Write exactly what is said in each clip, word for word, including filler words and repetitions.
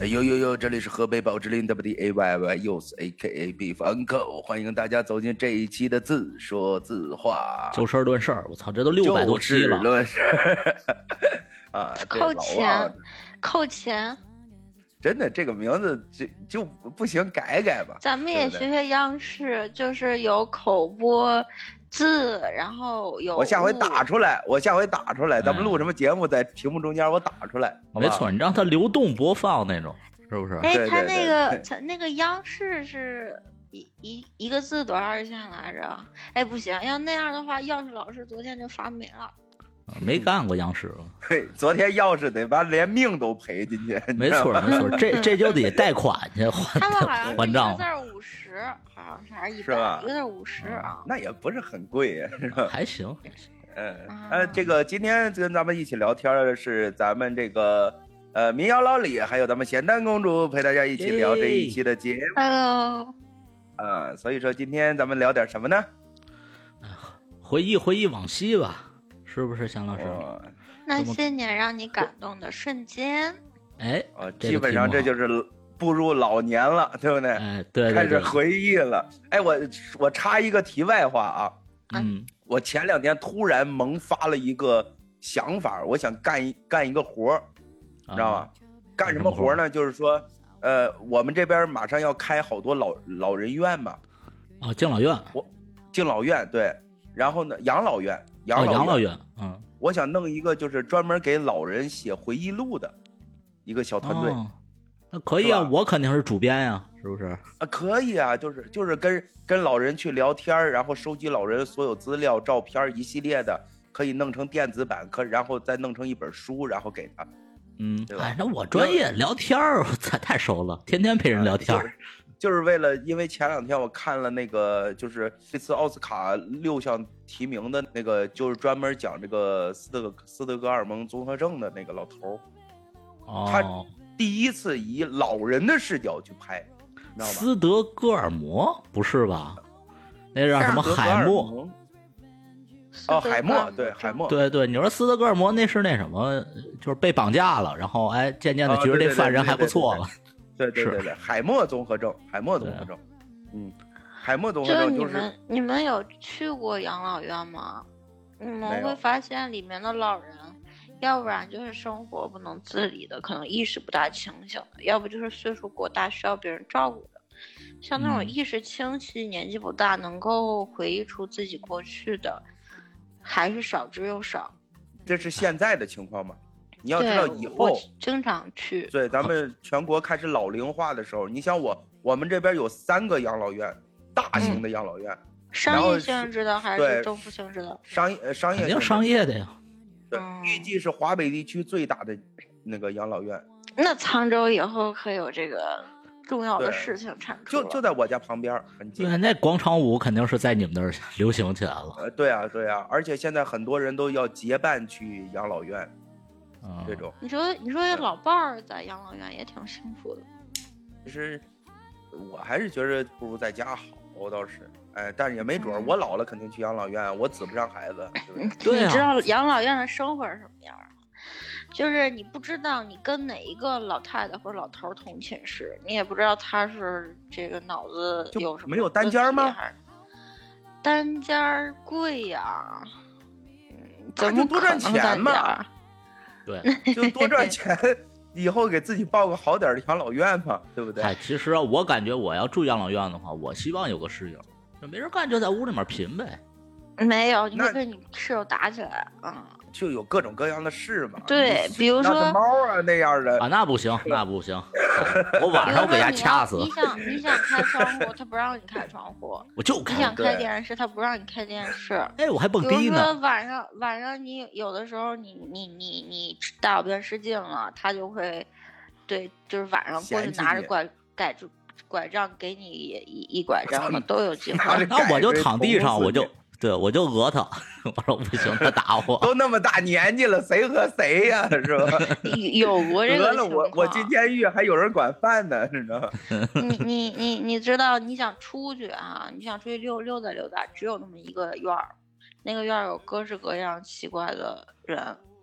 呦呦呦，这里是河北宝芝林 W D A Y Y 又是 A K A Beef Uncle， 欢迎大家走进这一期的自说自话， 就事儿论事儿。我操，这都六百多期了。 就事论事儿啊， 扣钱，扣钱。 真的，这个名字就就不行，改改吧。 咱们也学学央视，就是有口播字，然后有。 我下回打出来，我下回打出来，咱们录什么节目，在屏幕中间我打出来。 没错，你让它流动播放那种，是不是？ 哎，他那个，他那个央视是一一一个字多少钱来着？哎，不行，要那样的话，钥匙老师昨天就发霉了。 没干过央视了， 对，昨天钥匙得把连命都赔进去。 没错没错，这这就得贷款去还他们好像是还账。 一个字五十，好像是还是一百，一个字五十啊。 那也不是很贵呀，是吧？ 还行。 嗯呃，这个今天跟咱们一起聊天的是咱们这个呃民谣老李，还有咱们咸蛋公主陪大家一起聊这一期的节目。 Hello。 啊，所以说今天咱们聊点什么呢？ 回忆回忆往昔吧。是不是香老师？ 哦、 那些年让你感动的瞬间， 哎、 哦，基本上这就是步入老年了，对不对？ 哎，对， 对， 对， 开始回忆了。哎，我我插一个题外话啊， 嗯， 我前两天突然萌发了一个想法，我想干一干一个活儿，你知道吗？啊、干什么活呢？就是说，呃，我们这边马上要开好多老老人院嘛， 啊，敬老院， 我敬老院对，然后呢，养老院。养老院， 哦、养老院，嗯， 我想弄一个就是专门给老人写回忆录的一个小团队。 哦、那可以啊，我肯定是主编呀、啊，是不是？ 啊，可以啊，就是就是跟跟老人去聊天，然后收集老人所有资料、照片一系列的，可以弄成电子版，可然后再弄成一本书，然后给他。 嗯， 对吧？ 哎，那我专业聊天儿，太太熟了，天天陪人聊天。 啊就是就是为了，因为前两天我看了那个，就是这次奥斯卡六项提名的那个，就是专门讲这个斯德斯德哥尔摩综合症的那个老头， 哦， 他第一次以老人的视角去拍，你知道吗？ 斯德哥尔摩不是吧？那叫什么海默？ 哦，海默，对，海默， 对对，你说斯德哥尔摩那是那什么，就是被绑架了，然后哎，渐渐的觉得这犯人还不错了。 对对对对，海默综合症，海默综合症，嗯，海默综合症就是。 你们你们有去过养老院吗？你们会发现里面的老人，要不然就是生活不能自理的，可能意识不大清醒的，要不就是岁数过大需要别人照顾的。像那种意识清晰、嗯、年纪不大，能够回忆出自己过去的，还是少之又少。 这是现在的情况吗？你要知道以后经常去， 对咱们全国开始老龄化的时候，你想我我们这边有三个养老院，大型的养老院， 嗯、商业性质的还是政府性质的？ 商业商业肯定商业的呀。 对，预计是华北地区最大的那个养老院。 那沧州以后可有这个重要的事情产出了，就就在我家旁边，很近。 对，那广场舞肯定是在你们那儿流行起来了。 呃，对啊，对啊，而且现在很多人都要结伴去养老院。 嗯、 这种你说你说老伴儿在养老院也挺幸福的， 其实我还是觉得不如在家好，我倒是哎，但是也没准儿，我老了肯定去养老院，我指不上孩子。 对、啊， 你知道养老院的生活是什么样吗？就是你不知道你跟哪一个老太太或者老头同寝室，你也不知道他是这个脑子有什么， 没有单间吗？ 单间贵呀，嗯， 怎么多赚钱嘛？ 对， 就多赚钱，以后给自己报个好点的养老院嘛，对不对？ 哎，其实啊，我感觉我要住养老院的话，我希望有个室友，就没人干就在屋里面贫呗。 没有，你会跟你室友打起来，嗯， 就有各种各样的事嘛。 对，比如说猫啊那样的啊，那不行，那不行，我晚上我给人家掐死。 你想你想开窗户，他不让你开窗户， 我就开。 你想开电视，他不让你开电视。 哎，我还蹦迪呢。 比如说晚上晚上你有的时候你你你你大小便失禁了，他就会，对，就是晚上过去拿着拐拐住拐杖给你一一拐杖的都有机会。 那我就躺地上，我就。对，我就讹他，我说不行，他打我。 都那么大年纪了，谁和谁呀、啊？是吧？ 有过这个情况。 讹了我，我进监狱还有人管饭呢，你知道吗？ 你你你你知道，你想出去啊，你想出去溜溜达溜达，只有那么一个院儿，那个院儿有各式各样奇怪的人，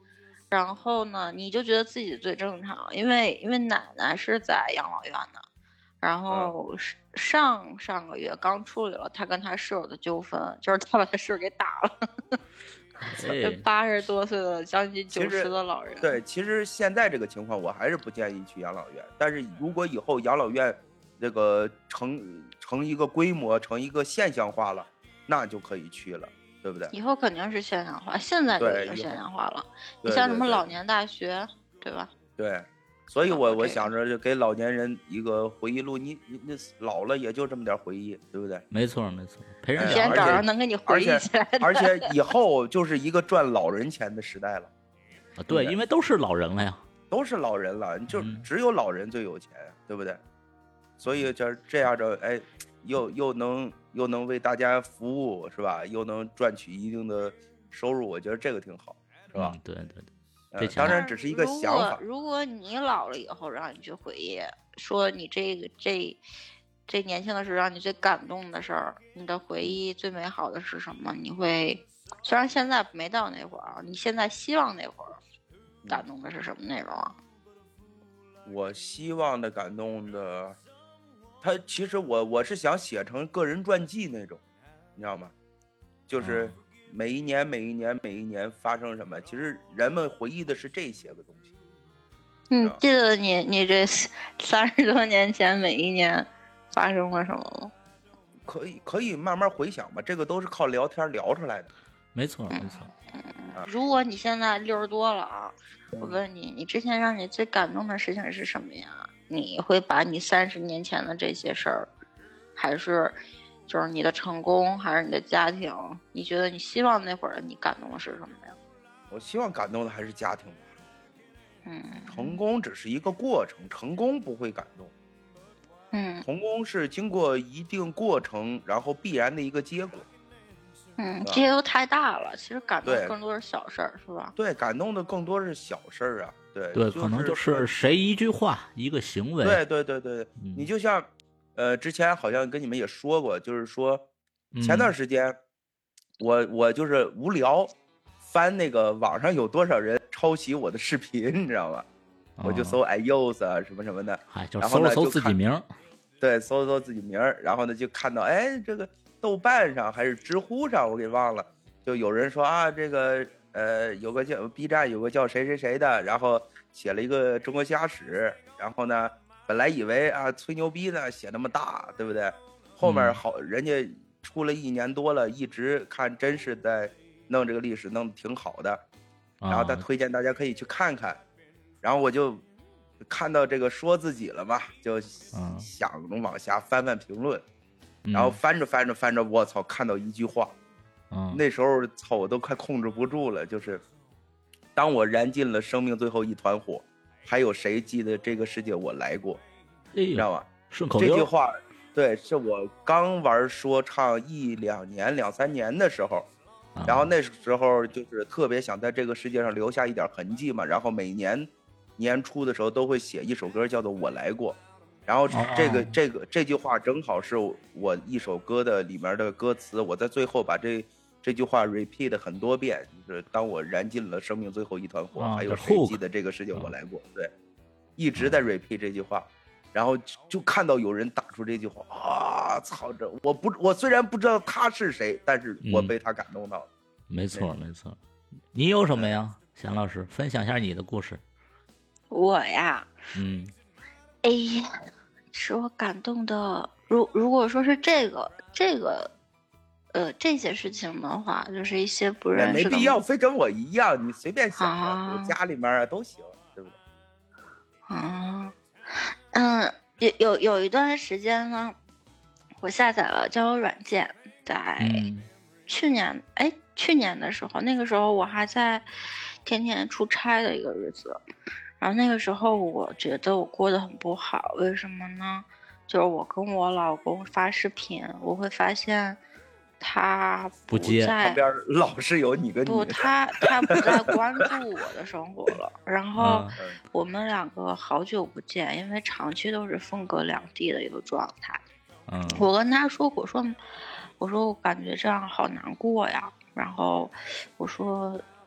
然后呢，你就觉得自己最正常，因为因为奶奶是在养老院的，然后上上个月刚处理了他跟他室友的纠纷，就是他把他室友给打了。这八十多岁的将近九十的老人， 对，其实现在这个情况，我还是不建议去养老院。但是如果以后养老院这个成成一个规模，成一个现象化了，那就可以去了，对不对？ 以后肯定是现象化，现在就已经现象化了。你像什么老年大学，对吧？ 对，所以我我想着就给老年人一个回忆录，你你那老了也就这么点回忆，对不对？ 没错没错，陪人先找人能给你回忆起来的。 而且而且以后就是一个赚老人钱的时代了。 啊，对，因为都是老人了呀， 都是老人了，就只有老人最有钱，嗯、对不对？所以就这样着，哎，又又能又能为大家服务，是吧？又能赚取一定的收入，我觉得这个挺好，是吧？ 嗯、对对对。 呃、当然只是一个想法。 如果如果你老了以后让你去回忆，说你这个这这年轻的时候让你最感动的事儿，你的回忆最美好的是什么？你会虽然现在没到那会儿，你现在希望那会儿感动的是什么内容啊？ 我希望的感动的，他其实我我是想写成个人传记那种，你知道吗？就是每一年每一年每一年发生什么，其实人们回忆的是这些个东西。 你记得你你这三十多年前每一年发生了什么吗？ 可以可以慢慢回想吧，这个都是靠聊天聊出来的。 没错没错。 嗯嗯、如果你现在六十多了啊，我问你，你之前让你最感动的事情是什么呀？你会把你三十年前的这些事儿，还是就是你的成功，还是你的家庭？你觉得你希望那会儿你感动的是什么呀？ 我希望感动的还是家庭。 嗯， 成功只是一个过程，成功不会感动。 嗯， 成功是经过一定过程，然后必然的一个结果。 嗯，这些都太大了，其实感动更多是小事儿，是吧？ 对，感动的更多是小事儿啊。对对、 就是， 可能就是谁一句话一个行为。 对对对对，嗯、你就像，呃，之前好像跟你们也说过，就是说，前段时间，嗯、我我就是无聊，翻那个网上有多少人抄袭我的视频，你知道吗？哦、我就搜哎呦子啊什么什么的， 嗨，就搜了搜自己名， 对，搜搜自己名，然后呢就看到，哎，这个豆瓣上还是知乎上，我给忘了，就有人说啊，这个。呃，有个叫 B 站有个叫谁谁谁的，然后写了一个中国西雅史，然后呢，本来以为啊吹牛逼呢，写那么大，对不对？后面好，嗯、人家出了一年多了，一直看真是在弄这个历史，弄得挺好的，然后他推荐大家可以去看看，啊、然后我就看到这个说自己了嘛，就想往下翻翻评论，嗯、然后翻着翻着翻着，我操，看到一句话。 嗯、 那时候操我都快控制不住了，就是当我燃尽了生命最后一团火，还有谁记得这个世界我来过？ 哎、 知道吗？ 顺口溜。 这句话，对，是我刚玩说唱一两年、两三年的时候，啊、然后那时候就是特别想在这个世界上留下一点痕迹嘛，然后每年年初的时候都会写一首歌叫做《我来过》。然后这个、哦、这个这句话正好是我一首歌的里面的歌词，我在最后把这这句话 repeat 很多遍，就是当我燃尽了生命最后一团火， 哦、 还有谁记得这个世界我来过？哦、对，一直在 repeat 这句话，然后就看到有人打出这句话啊，操着！我不，我虽然不知道他是谁，但是我被他感动到了。 嗯、没错没错，你有什么呀，祥老师？分享一下你的故事。 我呀， 嗯， 哎呀。使我感动的，如如果说是这个这个，呃，这些事情的话，就是一些不认识的， 没必要非跟我一样，你随便想啊，我家里面啊都行，对不对？ 啊，嗯，有有有一段时间呢，我下载了交友软件，在去年哎、嗯、去年的时候，那个时候我还在天天出差的一个日子。然后那个时候我觉得我过得很不好，为什么呢？就是我跟我老公发视频，我会发现他不接， 旁边老是有你跟你不，他他不再关注我的生活了。然后我们两个好久不见，因为长期都是分隔两地的一个状态。 嗯， 我跟他说，我说我说我感觉这样好难过呀。然后我说。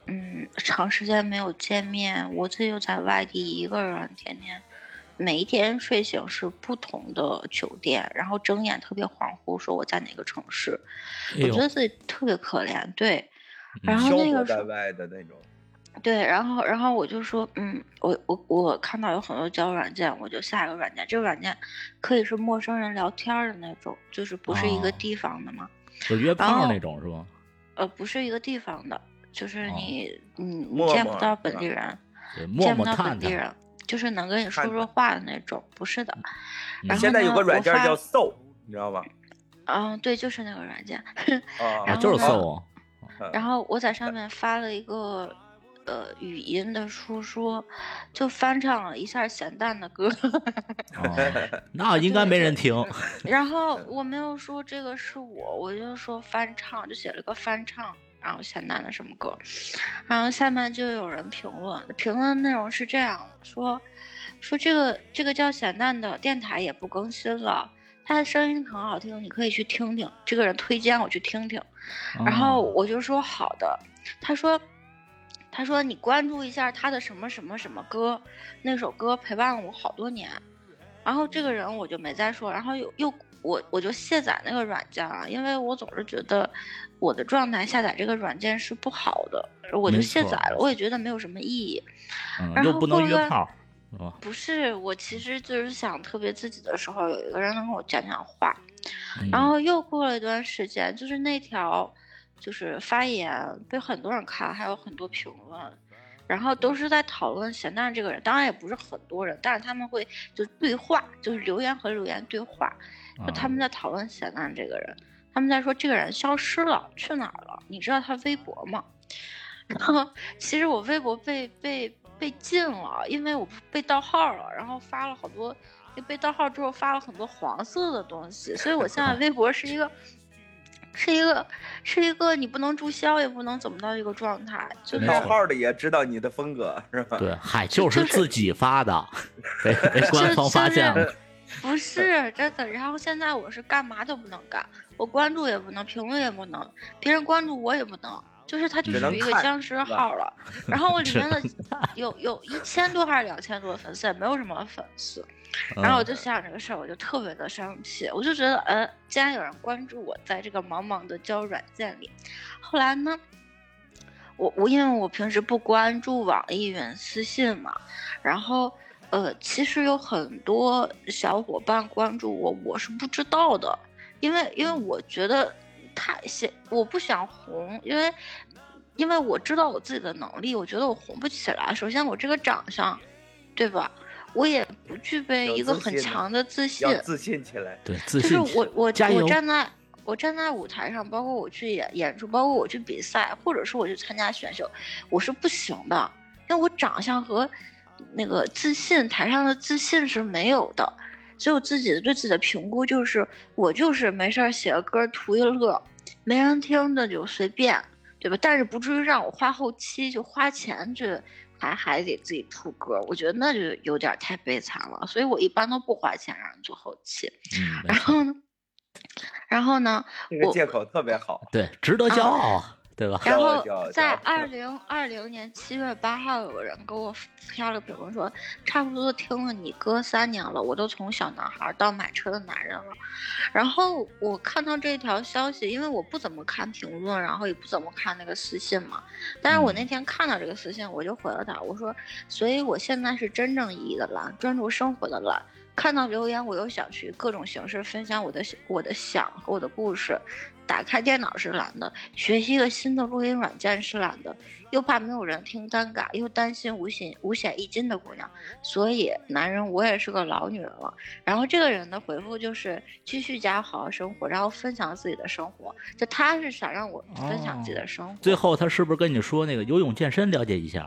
嗯，长时间没有见面，我自己又在外地一个人，天天每一天睡醒是不同的酒店，然后睁眼特别恍惚，说我在哪个城市， 哎、 我觉得自己特别可怜。对，然后那个在外的那种。 对，然后然后我就说，嗯，我我我看到有很多交友软件，我就下一个软件，这个软件可以是陌生人聊天的那种，就是不是一个地方的嘛， 哦、就约炮那种是吗？ 呃，不是一个地方的，就是你、哦、嗯陌陌见不到本地人， 见不到本地人，就是能跟你说说话的那种，不是的。然后现在有个软件叫 So， 你知道吗？ 嗯，对，就是那个软件。 啊， 然后就是 So。 然后我在上面发了一个。呃，语音的说说，就翻唱了一下咸蛋的歌。 哦，那应该没人听。 然后我没有说这个是我，我就说翻唱，就写了个翻唱，然后咸蛋的什么歌，然后下面就有人评论，评论内容是这样说，说这个这个叫咸蛋的电台也不更新了，他的声音很好听，你可以去听听。这个人推荐我去听听，然后我就说好的，他说。他说你关注一下他的什么什么什么歌，那首歌陪伴了我好多年。然后这个人我就没再说，然后又又我我就卸载那个软件啊，因为我总是觉得我的状态下载这个软件是不好的，我就卸载了，我也觉得没有什么意义。 嗯， 然后又不能约炮， 不是，我其实就是想特别自己的时候有一个人能跟我讲讲话。嗯、然后又过了一段时间，就是那条。就是发言被很多人看，还有很多评论，然后都是在讨论咸蛋这个人，当然也不是很多人，但是他们会就对话，就是留言和留言对话，就他们在讨论咸蛋这个人，他们在说这个人消失了，去哪儿了？你知道他微博吗？然后其实我微博被被被禁了，因为我被盗号了，然后发了好多，被盗号之后发了很多黄色的东西，所以我现在微博是一个。是一个是一个你不能注销也不能怎么到一个状态，就是盗号的也知道你的风格是吧？ 对，嗨，就是自己发的，被被官方发现了。 不是真的，然后现在我是干嘛都不能干，我关注也不能，评论也不能，别人关注我也不能，就是它就属于一个僵尸号了。然后我里面的有有一千多还是两千多的粉丝，也没有什么粉丝。然后我就想这个事儿，我就特别的生气，我就觉得，呃，既然有人关注我在这个茫茫的交友软件里，后来呢，我我因为我平时不关注网易云私信嘛，然后呃，其实有很多小伙伴关注我，我是不知道的，因为因为我觉得太想，我不想红，因为因为我知道我自己的能力，我觉得我红不起来。首先我这个长相，对吧？我也不具备一个很强的自信， 要自信起来。 对，自信。 就是我我我站在我站在舞台上，包括我去演演出，包括我去比赛，或者是我去参加选秀，我是不行的，因为我长相和那个自信，台上的自信是没有的。所以我自己的对自己的评估就是，我就是没事写个歌图一乐，没人听的就随便，对吧？但是不至于让我花后期就花钱去。还还得自己出歌，我觉得那就有点太悲惨了，所以我一般都不花钱让人做后期。 嗯， 然后呢，然后呢， 这个借口特别好， 对，值得骄傲啊，对吧？ 然后在二零二零年七月八号，有人给我发了评论说，差不多听了你歌三年了，我都从小男孩到买车的男人了。然后我看到这条消息，因为我不怎么看评论，然后也不怎么看那个私信嘛。但是我那天看到这个私信，我就回了他，我说，所以我现在是真正意义的懒，专注生活的懒。看到留言，我又想去各种形式分享我的我的想和我的故事。打开电脑是懒的，学习一个新的录音软件是懒的，又怕没有人听尴尬，又担心五险五险一金的姑娘，所以男人我也是个老女人了。然后这个人的回复就是继续加好好生活，然后分享自己的生活，就他是想让我分享自己的生活。哦、 最后他是不是跟你说那个游泳健身了解一下？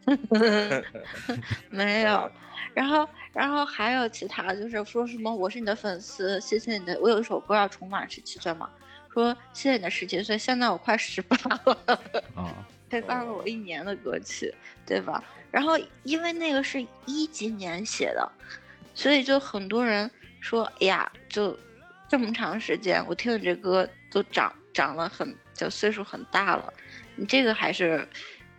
没有。然后然后还有其他就是说什么我是你的粉丝，谢谢你的，我有一首歌要重返十七岁嘛，说谢谢你的十七岁，现在我快十八了， 啊， 陪伴了我一年的歌曲，对吧？然后因为那个是一几年写的，所以就很多人说，哎呀，就这么长时间，我听你这歌都长长了很，就岁数很大了，你这个还是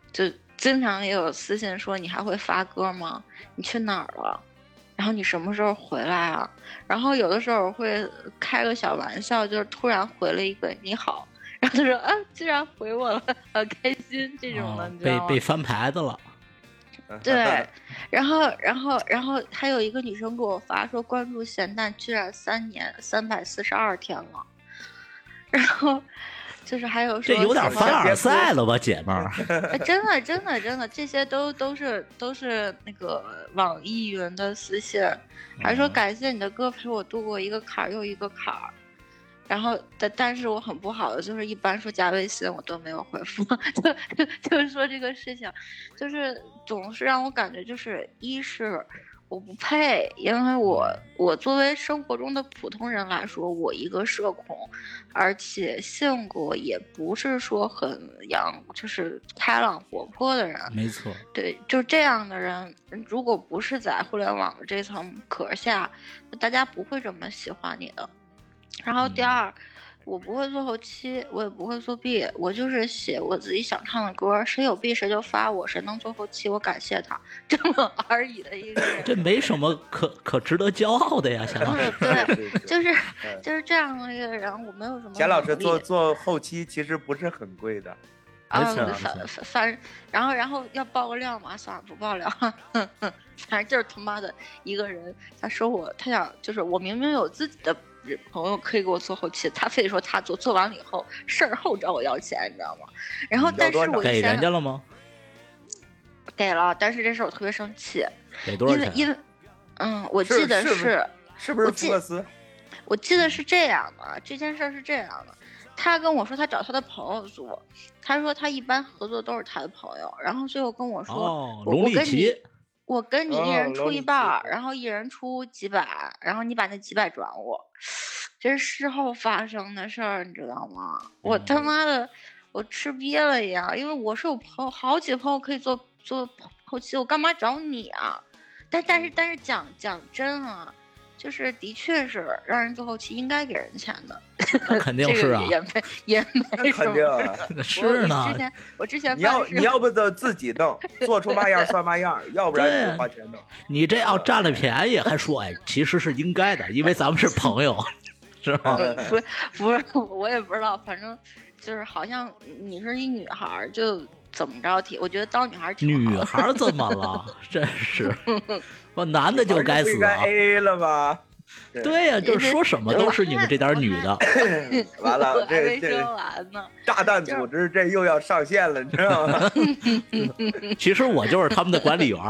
就经常也有私信说你还会发歌吗？你去哪儿了？然后你什么时候回来啊？然后有的时候我会开个小玩笑，就是突然回了一个你好，然后他说啊，居然回我了，好开心这种的， 哦、 你知道吗？ 被被翻牌子了。 对，然后然后然后还有一个女生给我发说关注咸蛋居然三年三百四十二天了，然后就是还有说这有点凡尔赛了吧，姐们儿？ 真的真的真的，这些都都是都是那个网易云的私信，还说感谢你的歌陪我度过一个坎儿又一个坎儿。然后但但是我很不好的就是一般说加微信我都没有回复，就就是说这个事情，就是总是让我感觉就是一是我不配，因为我我作为生活中的普通人来说，我一个社恐，而且性格也不是说很阳，就是开朗活泼的人。 没错， 对，就这样的人，如果不是在互联网的这层壳下，大家不会这么喜欢你的。然后第二，我不会做后期，我也不会做 B， 我就是写我自己想唱的歌，谁有 B 谁就发我，谁能做后期我感谢他，这么而已的一个人。 这没什么可可值得骄傲的呀，钱老师。 对，就是就是这样的一个人，我没有什么。 钱老师做做后期其实不是很贵的。 啊，反反，然后然后要爆个料嘛，算了不爆料，反正就是他妈的一个人，他说我，他想就是我明明有自己的朋友可以给我做后期，他非得说他做，做完了以后事儿后找我要钱，你知道吗？然后但是我给人家了吗？ 给了，但是这事我特别生气， 给多少钱？ 因为因为嗯，我记得是是不是福克斯？ 我记得是这样的，这件事是这样的。他跟我说他找他的朋友做，他说他一般合作都是他的朋友，然后最后跟我说， 哦、 我我跟你我跟你一人哦、 出一半，然后一人出几百，然后你把那几百转我，这是事后发生的事儿，你知道吗？嗯、我他妈的我吃瘪了呀，因为我是有朋友好几个朋友可以做做后期，我干嘛找你啊？但但是但是讲讲真啊。就是的确是让人做后期应该给人钱的， 那肯定是啊， 也没也没什么。 肯定啊， 是呢。 我之前我之前你要你要不就自己弄，做出嘛样算嘛样，要不然就花钱弄。 你这要占了便宜，还说哎，其实是应该的，因为咱们是朋友，是吧？ 不不是，我也不知道，反正就是好像你是一女孩就怎么着挺，我觉得当女孩挺好。 女孩怎么了？真是。我男的就该死啊 ！A 了吧？ 对呀、啊，就是说什么都是你们这点女的。 完了，这这炸弹组织这又要上线了，你知道吗？ 其实我就是他们的管理员。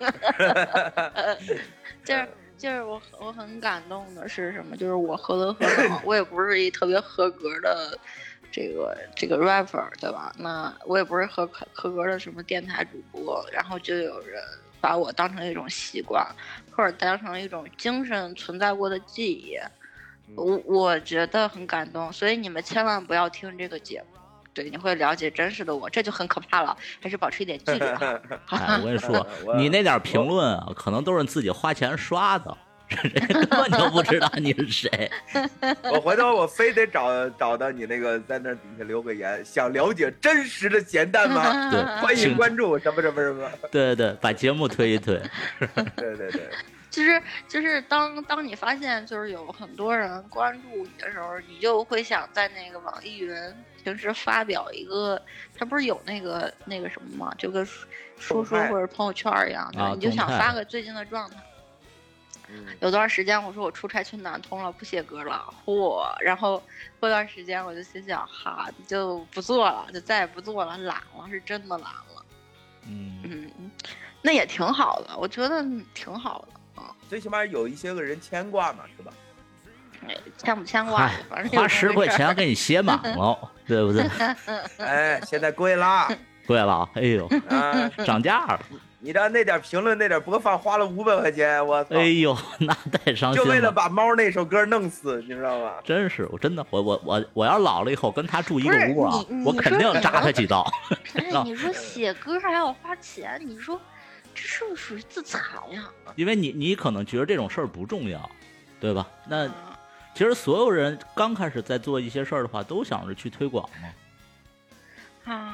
就是就是我我很感动的是什么？就是我何德何能，我也不是一特别合格的这个这个 rapper， 对吧？那我也不是合合格的什么电台主播，然后就有人把我当成一种习惯，或者当成一种精神存在过的记忆，我我觉得很感动，所以你们千万不要听这个节目，对，你会了解真实的我，这就很可怕了，还是保持一点距离哈。 哎，我跟你说，你那点评论啊，可能都是自己花钱刷的。根本就不知道你是谁。 我回头我非得找找到你那个，在那底下留个言，想了解真实的咸蛋吗？ 对， 欢迎关注什么什么什么。 对对，把节目推一推。 对对对， 就是就是当当你发现就是有很多人关注你的时候，你就会想在那个网易云平时发表一个，他不是有那个那个什么吗？就跟说说或者朋友圈一样的， 啊、 你就想发个最近的状态。有段时间我说我出差去南通了，不写歌了，嚯！然后过段时间我就心想，哈，就不做了，就再也不做了，懒了，是真的懒了。 嗯嗯，那也挺好的，我觉得挺好的啊。 最起码有一些个人牵挂嘛，是吧？ 哎，牵不牵挂？反正花十块钱给你写满了，对不对？ 哎，现在贵啦， 贵了，哎呦， 啊， 涨价了。 你这那点评论那点播放花了五百块钱，我操！ 哎呦，那太伤心了。 就为了把猫那首歌弄死，你知道吗？ 真是，我真的，我我我我要老了以后跟他住一个屋啊，我肯定扎他几刀。 哎，你说写歌还要花钱，你说这是不是属于自残呀？ 因为你你可能觉得这种事儿不重要，对吧？那其实所有人刚开始在做一些事儿的话，都想着去推广嘛。 啊，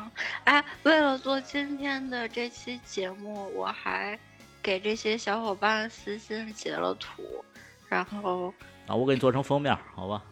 哎，为了做今天的这期节目，我还给这些小伙伴私信截了图，然后啊，我给你做成封面，好吧？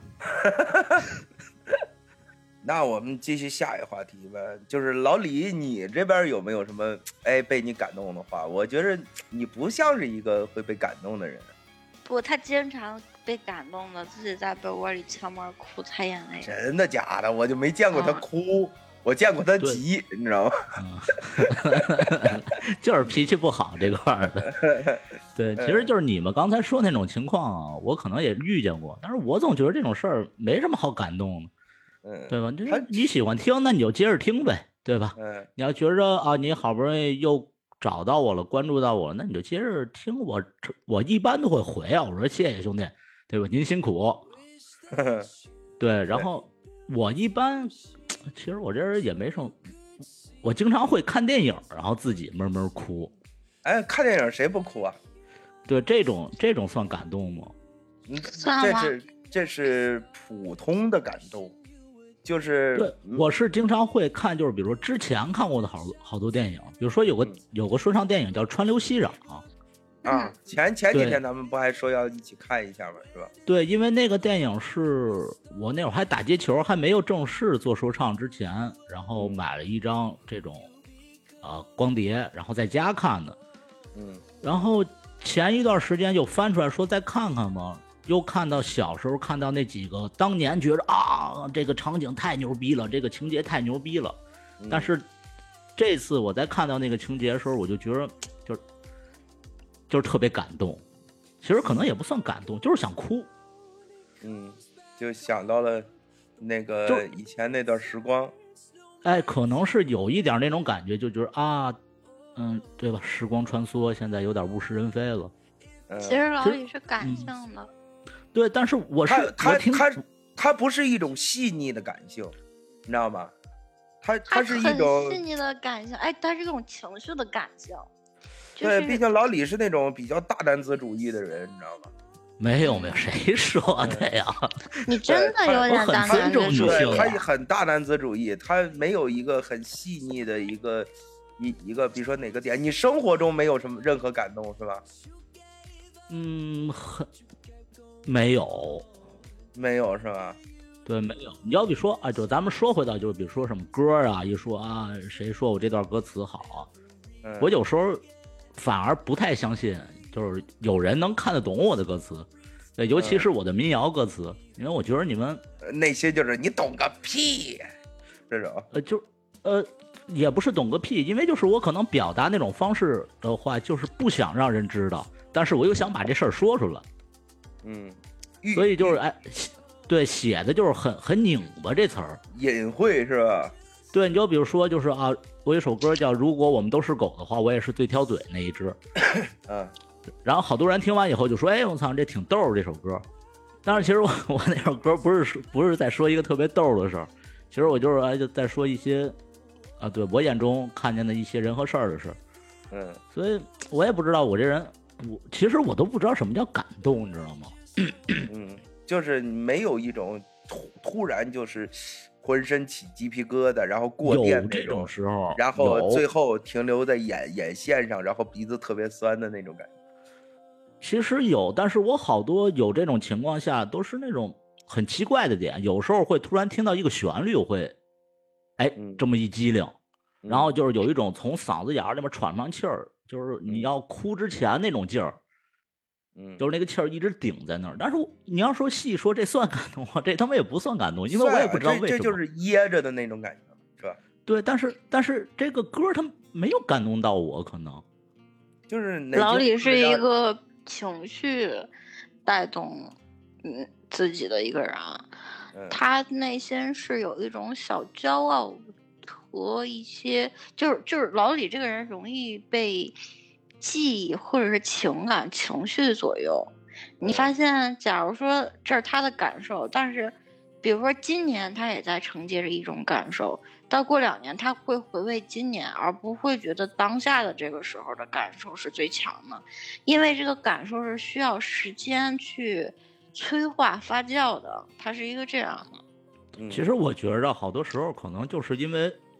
那我们继续下一个话题吧，就是老李，你这边有没有什么哎被你感动的话？我觉得你不像是一个会被感动的人。 不，他经常被感动的，自己在被窝里悄默哭，擦眼泪。 真的假的？我就没见过他哭，嗯、我见过他急，你知道吗？ 嗯、就是脾气不好这块的。对，其实就是你们刚才说那种情况啊，我可能也遇见过，但是我总觉得这种事儿没什么好感动的。 嗯， 对吧？就是你喜欢听，那你就接着听呗，对吧？ 嗯， 你要觉着啊，你好不容易又找到我了，关注到我了，那你就接着听我。我一般都会回啊，我说谢谢兄弟，对吧？您辛苦。对，然后我一般，其实我这人也没什么，我经常会看电影，然后自己闷闷哭。 哎，看电影谁不哭啊？ 对，这种这种算感动吗？ 嗯，这是这是普通的感动。就是对，我是经常会看，就是比如说之前看过的好好多电影，比如说有个有个说唱电影叫《川流熙攘》 啊，前前几天咱们不还说要一起看一下吗？是吧？ 对，因为那个电影是我那会儿还打街球，还没有正式做说唱之前，然后买了一张这种呃光碟，然后在家看的。 嗯， 然后前一段时间就翻出来说再看看嘛。又看到小时候看到那几个，当年觉得啊，这个场景太牛逼了，这个情节太牛逼了。 嗯、 但是这次我在看到那个情节的时候，我就觉得就是就是特别感动。其实可能也不算感动，就是想哭。 嗯，就想到了那个以前那段时光。 哎，可能是有一点那种感觉，就觉得啊，嗯，对吧？时光穿梭，现在有点物是人非了。 嗯、 其实老李是感性的。嗯对，但是我是他他他他不是一种细腻的感性，你知道吗？他他是一种细腻的感性，哎，他是一种情绪的感性。就对， 是、 毕竟老李是那种比较大男子主义的人，你知道吗？ 没有没有，谁说的呀？ 你真的有点大男子主义。 他很大男子主义，他没有一个很细腻的一个一一个，比如说哪个点，你生活中没有什么任何感动是吧？ 嗯，很。没有， 没有是吧？ 对，没有。你要比说啊，就咱们说回到，就是比如说什么歌啊，一说啊，谁说我这段歌词好， 嗯、 我有时候反而不太相信，就是有人能看得懂我的歌词，对，尤其是我的民谣歌词，嗯、因为我觉得你们内心就是你懂个屁，这种呃，就呃也不是懂个屁，因为就是我可能表达那种方式的话，就是不想让人知道，但是我又想把这事儿说出来。 嗯， 所以就是哎，对，写的就是很很拧巴这词儿， 隐晦是吧？ 对，你就比如说就是啊，我有首歌叫《如果我们都是狗的话，我也是最挑嘴那一只》， 嗯， 然后好多人听完以后就说，哎，我操，这挺逗这首歌。但是其实我我那首歌不是不是在说一个特别逗的事儿，其实我就是哎就在说一些啊，对我眼中看见的一些人和事儿的事儿。 嗯， 所以我也不知道我这人，我其实我都不知道什么叫感动，你知道吗？ 嗯，就是没有一种突突然就是浑身起鸡皮疙瘩，然后过电有这种时候， 然后最后停留在眼眼线上，然后鼻子特别酸的那种感觉。 其实有，但是我好多有这种情况下都是那种很奇怪的点，有时候会突然听到一个旋律，我会哎这么一激灵， 嗯、 然后就是有一种从嗓子眼里面喘上气儿，就是你要哭之前那种劲儿。 嗯， 就是那个气儿一直顶在那儿，但是你要说细说这算感动吗？这他妈也不算感动，因为我也不知道为什么。 这, 这就是噎着的那种感觉，是吧？ 对，但是但是这个歌它没有感动到我，可能就是老李是一个情绪带动嗯自己的一个人， 嗯、 他内心是有一种小骄傲和一些，就是就是老李这个人容易被记忆或者是情感情绪左右。你发现假如说这是他的感受，但是比如说今年他也在承接着一种感受，到过两年他会回味今年，而不会觉得当下的这个时候的感受是最强的，因为这个感受是需要时间去催化发酵的，它是一个这样的。 其实我觉得好多时候可能就是因为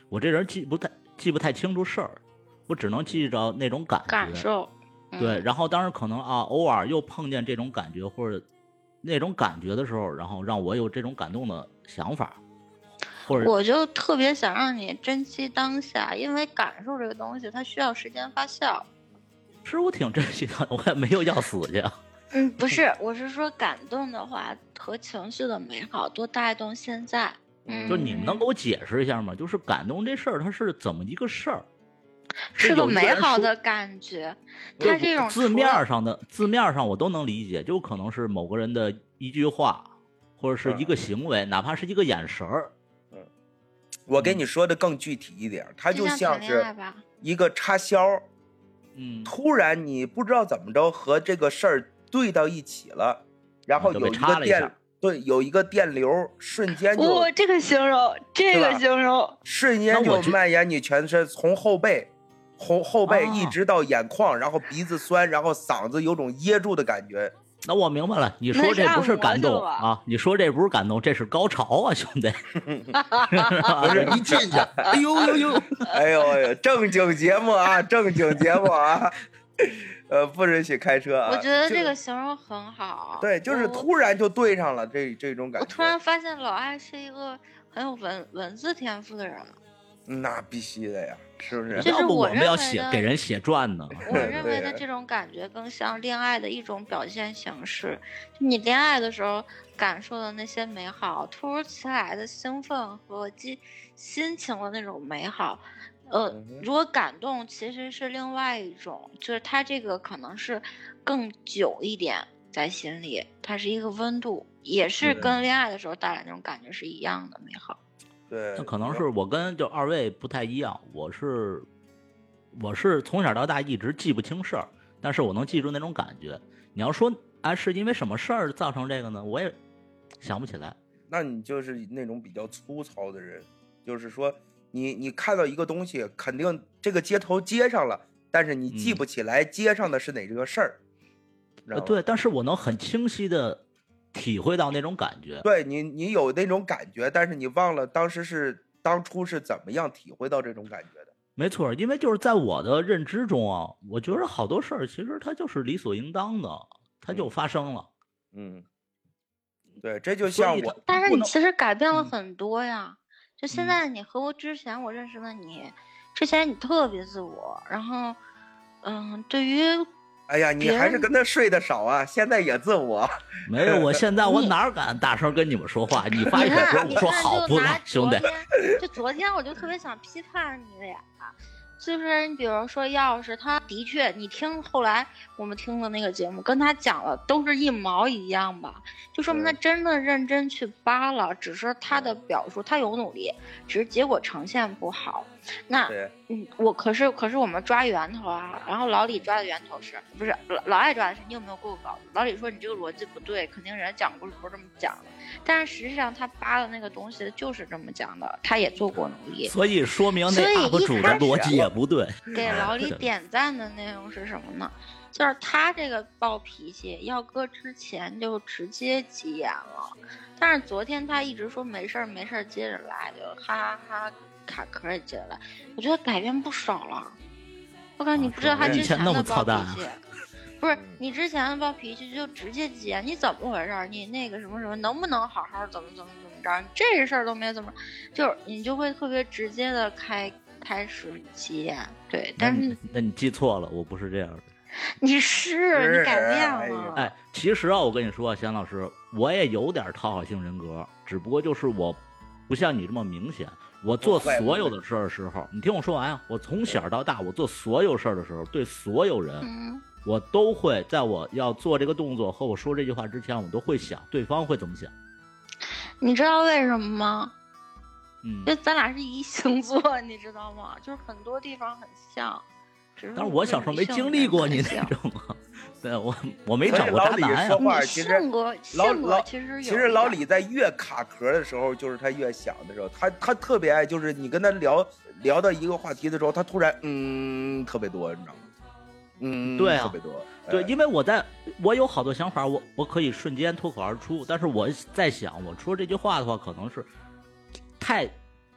我这人记不太记不太清楚事儿，我只能记着那种感觉感受。嗯、 对，然后当然可能啊，偶尔又碰见这种感觉或者那种感觉的时候，然后让我有这种感动的想法。或者我就特别想让你珍惜当下，因为感受这个东西它需要时间发酵。 是我挺珍惜的，我也没有要死去。 嗯，不是，我是说感动的话和情绪的美好多带动现在。嗯， 就你们能给我解释一下吗？就是感动这事儿它是怎么一个事儿？ 是个美好的感觉，它这种字面上的字面上我都能理解，就可能是某个人的一句话，或者是一个行为，嗯、哪怕是一个眼神儿。 嗯，我给你说的更具体一点，它就像是一个插销。 嗯， 突然你不知道怎么着和这个事儿对到一起了，然后有一个电，对，有一个电流，瞬间就， 哇、哦，这个形容，这个形容， 瞬间就蔓延你全身，从后背，后后背一直到眼眶，然后鼻子酸，然后嗓子有种噎住的感觉。 那我明白了，你说这不是感动啊？你说这不是感动，这是高潮啊，兄弟！不是一进去，哎呦呦呦， 哎呦哎呦，正经节目啊，正经节目啊，呃，不允许开车啊。 我觉得这个形容很好。 对，就是突然就对上了这这种感觉。 我突然发现老艾是一个很有文文字天赋的人。 那必须的呀，是不是？ 要不我们要写给人写传呢。 我认为的这种感觉更像恋爱的一种表现形式。就你恋爱的时候感受的那些美好，突如其来的兴奋和激心情的那种美好，呃，如果感动其实是另外一种，就是它这个可能是更久一点在心里，它是一个温度，也是跟恋爱的时候带来那种感觉是一样的美好。 对， 那可能是我跟就二位不太一样，我是我是从小到大一直记不清事儿，但是我能记住那种感觉。你要说啊，是因为什么事儿造成这个呢？我也想不起来。 那你就是那种比较粗糙的人，就是说你你看到一个东西，肯定这个接头接上了，但是你记不起来接上的是哪个事儿。 嗯、对，但是我能很清晰的体会到那种感觉。 对你，你有那种感觉，但是你忘了当时是当初是怎么样体会到这种感觉的。 没错，因为就是在我的认知中啊，我觉得好多事儿其实它就是理所应当的，它就发生了。 嗯，对，这就像我。 但是你其实改变了很多呀。嗯、就现在你和我之前我认识的你，嗯、之前你特别自我，然后，嗯，对于。 哎呀，你还是跟他睡得少啊！现在也自我。 没有，我现在我哪敢大声跟你们说话？你发一首歌，我说好不赖，兄弟。 就昨天我就特别想批判你俩，就是你比如说，要是他的确，你听后来我们听的那个节目，跟他讲了都是一毛一样吧，就说明他真的认真去扒了，只是他的表述他有努力，只是结果呈现不好。那嗯，我可是可是我们抓源头啊，然后老李抓的源头是不是老老爱抓的是你有没有过稿子？老李说你这个逻辑不对，肯定人家讲故事不是这么讲的，但是实际上他扒的那个东西就是这么讲的，他也做过努力， 所以说明那 U P 主的逻辑也不对。 给老李点赞的内容是什么呢？就是他这个暴脾气要搁之前就直接急眼了，但是昨天他一直说没事儿没事儿接着来，就哈哈哈卡壳也接着来，我觉得改变不少了。我感觉你不知道他之前的暴脾气，不是你之前的暴脾气就直接急眼，你怎么回事？你那个什么什么能不能好好怎么怎么怎么着？你这事儿都没怎么，就是你就会特别直接的开开始急眼。对，但是那你记错了，我不是这样的。 你是你改变了。 哎，其实啊，我跟你说，贤老师，我也有点讨好性人格，只不过就是我不像你这么明显。我做所有的事儿的时候，你听我说完啊，我从小到大，我做所有事儿的时候，对所有人， 嗯、 我都会在我要做这个动作和我说这句话之前，我都会想对方会怎么想。 你知道为什么吗？ 嗯， 就咱俩是一星座，你知道吗？就是很多地方很像。 但是我小时候没经历过你那种啊，对我我没找过渣男啊。说话其实老老其实其实老李在越卡壳的时候，就是他越想的时候，他他特别爱，就是你跟他聊聊到一个话题的时候，他突然嗯特别多，你知道吗？嗯， 对啊， 特别多。 对，因为我在我有好多想法，我我可以瞬间脱口而出，但是我在想，我说这句话的话，可能是太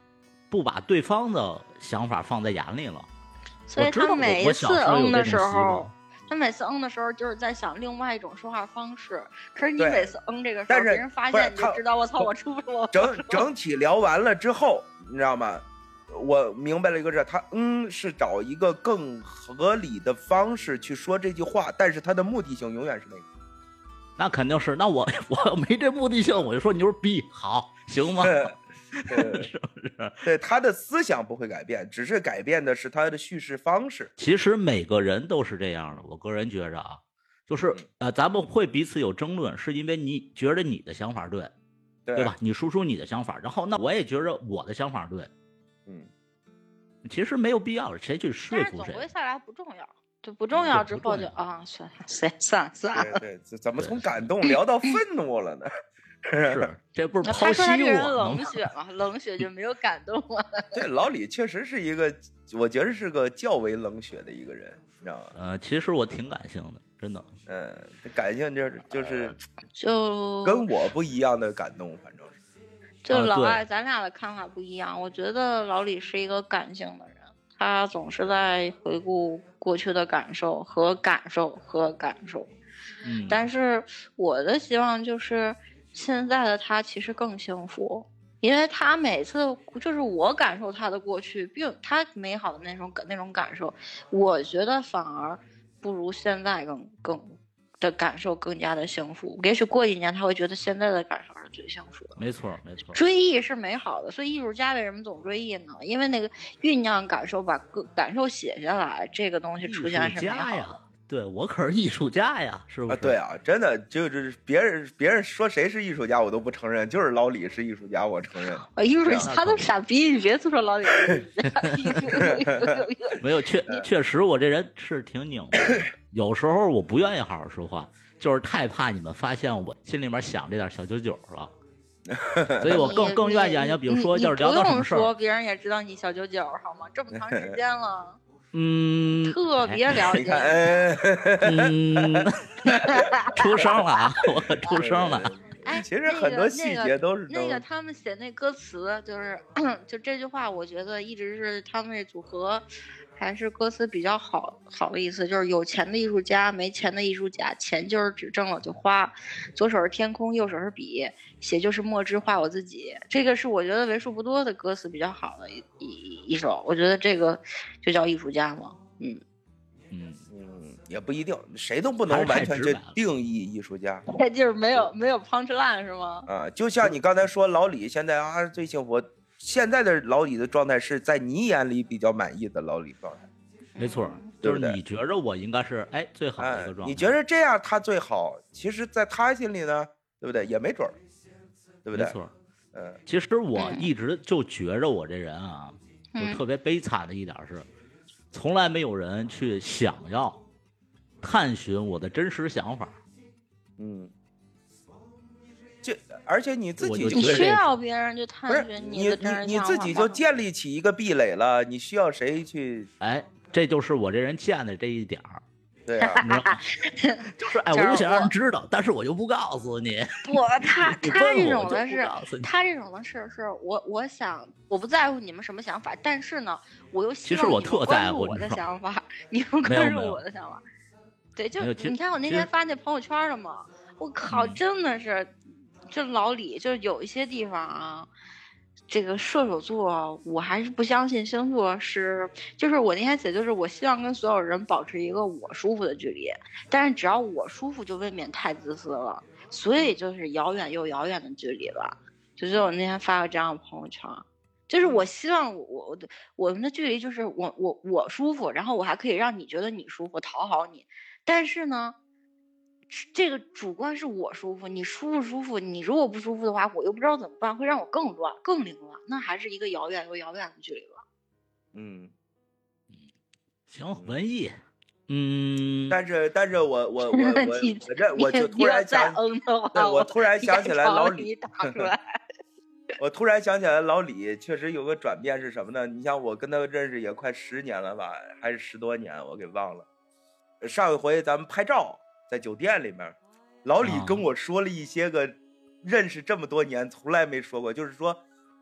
不把对方的想法放在眼里了。 所以他每一次嗯的时候，他每次嗯的时候就是在想另外一种说话方式。可是你每次嗯这个时候，别人发现你就知道我操，我出不了。 整整体聊完了之后，你知道吗？我明白了一个事，他嗯是找一个更合理的方式去说这句话，但是他的目的性永远是那个。 那肯定是，那我我没这目的性，我就说牛逼，好，行吗？ 对，是不是？对，他的思想不会改变，只是改变的是他的叙事方式。 其实每个人都是这样的，我个人觉着啊，就是呃，咱们会彼此有争论，是因为你觉得你的想法对， 对， 对吧？你输出你的想法，然后那我也觉着我的想法对， 嗯， 其实没有必要谁去说服谁。 但是总归下来不重要，就不重要之后就啊，算算算算了。 对对，怎么从感动聊到愤怒了呢？ 是，这不是抛弃我人冷血嘛？冷血就没有感动了。 对，老李确实是一个，我觉得是个较为冷血的一个人，你知道吗？ 呃，其实我挺感性的，真的。 嗯，感性就是就是就跟我不一样的感动，反正是。 就老艾，咱俩的看法不一样。我觉得老李是一个感性的人，他总是在回顾过去的感受和感受和感受。 嗯， 但是我的希望就是现在的他其实更幸福，因为他每次就是我感受他的过去，并他美好的那种那种感受，我觉得反而不如现在更更的感受更加的幸福。也许过一年他会觉得现在的感受是最幸福的。 没错没错， 追忆是美好的，所以艺术家为什么总追忆呢？因为那个酝酿感受，把感受写下来，这个东西出现是美好的。 对，我可是艺术家呀，是不是？ 啊，对啊，真的就是别人别人说谁是艺术家，我都不承认，就是老李是艺术家，我承认。 啊，艺术家都傻逼，你别说老李是艺术家。 没有，确确实我这人是挺拧的，有时候我不愿意好好说话，就是太怕你们发现我心里面想这点小九九了。所以我更更愿意，要比如说，要是聊到什么事儿， 不用说，别人也知道你小九九，好吗？这么长时间了。 嗯， 特别了解。 嗯，出声了啊！我出声了。 哎， 其实很多细节都是那个、那个他们写那歌词，就是就这句话，我觉得一直是他们这组合还是歌词比较好好的意思，就是有钱的艺术家，没钱的艺术家，钱就是只挣了就花，左手是天空，右手是笔，写就是墨汁画我自己。这个是我觉得为数不多的歌词比较好的一一一首，我觉得这个就叫艺术家嘛。嗯嗯嗯，也不一定，谁都不能完全去定义艺术家。 这就是没有没有 punch line 是吗？ 啊，就像你刚才说老李现在啊最幸福。现在的老李的状态是在你眼里比较满意的老李状态， 没错，就是你觉着我应该是哎最好的一个状态， 你觉得这样他最好，其实在他心里呢，对不对？也没准儿，对不对？ 没错， 嗯， 其实我一直就觉着我这人啊，就特别悲惨的一点是，从来没有人去想要探寻我的真实想法， 嗯。就而且你自己你需要别人去探寻你的真实你你自己就建立起一个壁垒了，你需要谁去？ 哎，这就是我这人贱的这一点儿。 对啊， 就是哎，我就想让人知道，但是我就不告诉你。 我他他这种的是，他这种的是是我我想我不在乎你们什么想法，但是呢，我又希望你们关注我的想法，你们关注我的想法。对，就你看我那天发那朋友圈了嘛，我靠，真的是。这老李就有一些地方啊，这个射手座我还是不相信星座是，就是我那天写就是我希望跟所有人保持一个我舒服的距离，但是只要我舒服就未免太自私了，所以就是遥远又遥远的距离了。就是我那天发个这样的朋友圈，就是我希望我我的我们的距离就是我我我舒服，然后我还可以让你觉得你舒服，讨好你，但是呢。这个主观是我舒服，你舒不舒服？你如果不舒服的话，我又不知道怎么办，会让我更乱、更凌乱，那还是一个遥远又遥远的距离了。 嗯， 行，文艺，嗯， 但是但是我我我我这我就突然想， 嗯的话， 对，我突然想起来老李打出来。 我突然想起来老李确实有个转变是什么呢？你像我跟他认识也快十年了吧，还是十多年，我给忘了。上一回咱们拍照。在酒店里面，老李跟我说了一些个认识这么多年从来没说过，就是说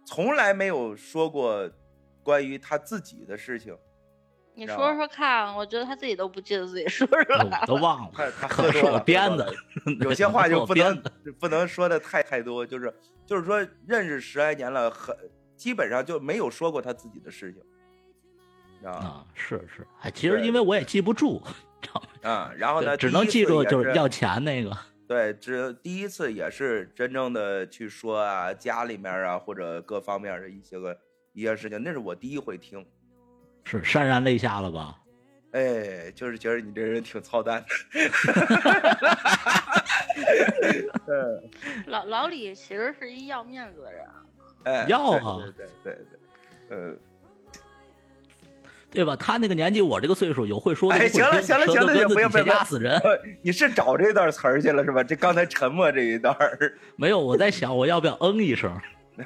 从来没有说过关于他自己的事情。 你说说看，我觉得他自己都不记得自己说出来了， 都忘了， 他他喝多了， 我编的， 有些话就不能不能说的太太多，就是就是说认识十来年了，很基本上就没有说过他自己的事情，知道吗？ 啊，是是，哎，其实因为我也记不住， 啊，然后呢， 只能记住就是要钱那个。 对，只第一次也是真正的去说啊，家里面啊或者各方面的一些个一些事情，那是我第一回听。 是潸然泪下了吧？ 哎，就是觉得你这人挺操蛋的。 老老李其实是一要面子的人。 哎， 要啊， 对对对对，呃， 对吧？他那个年纪，我这个岁数，有会说的。 哎，行了行了行了，不要不要压死人！ 你是找这段词儿去了是吧？这刚才沉默这一段没有，我在想我要不要嗯一声。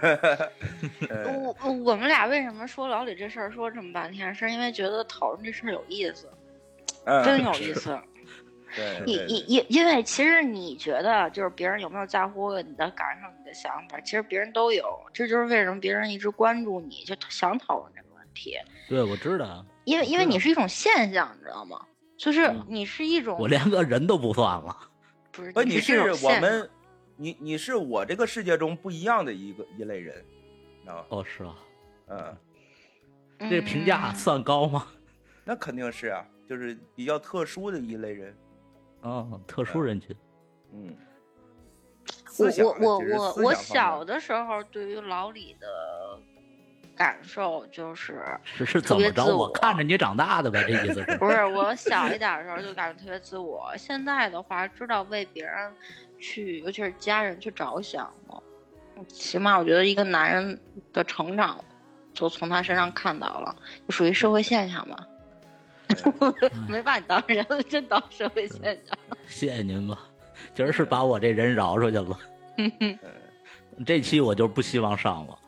我我们俩为什么说老李这事儿说这么半天，是因为觉得讨论这事儿有意思， 嗯、 真有意思。 对， 因因因因为其实你觉得就是别人有没有在乎你的感受、你的想法，其实别人都有，这就是为什么别人一直关注你，就想讨论这个问题。 对，我知道， 因为因为你是一种现象，你知道吗？就是你是一种， 我连个人都不算了。 不是， 不，你是我们。你你是我这个世界中不一样的一个一类人，知道吗？ 哦，是啊， 嗯， 这评价算高吗？ 那肯定是啊，就是比较特殊的一类人， 哦，特殊人群， 嗯。 我我我我我小的时候对于老李的感受就是是是怎么着？我看着你长大的呗，这意思是？ 不是，我小一点的时候就感觉特别自我，现在的话知道为别人去，尤其是家人去着想了。起码我觉得一个男人的成长，就从他身上看到了，就属于社会现象嘛。没把你当人，真当社会现象。 谢谢您吧，今儿是把我这人饶出去了。这期我就不希望上了。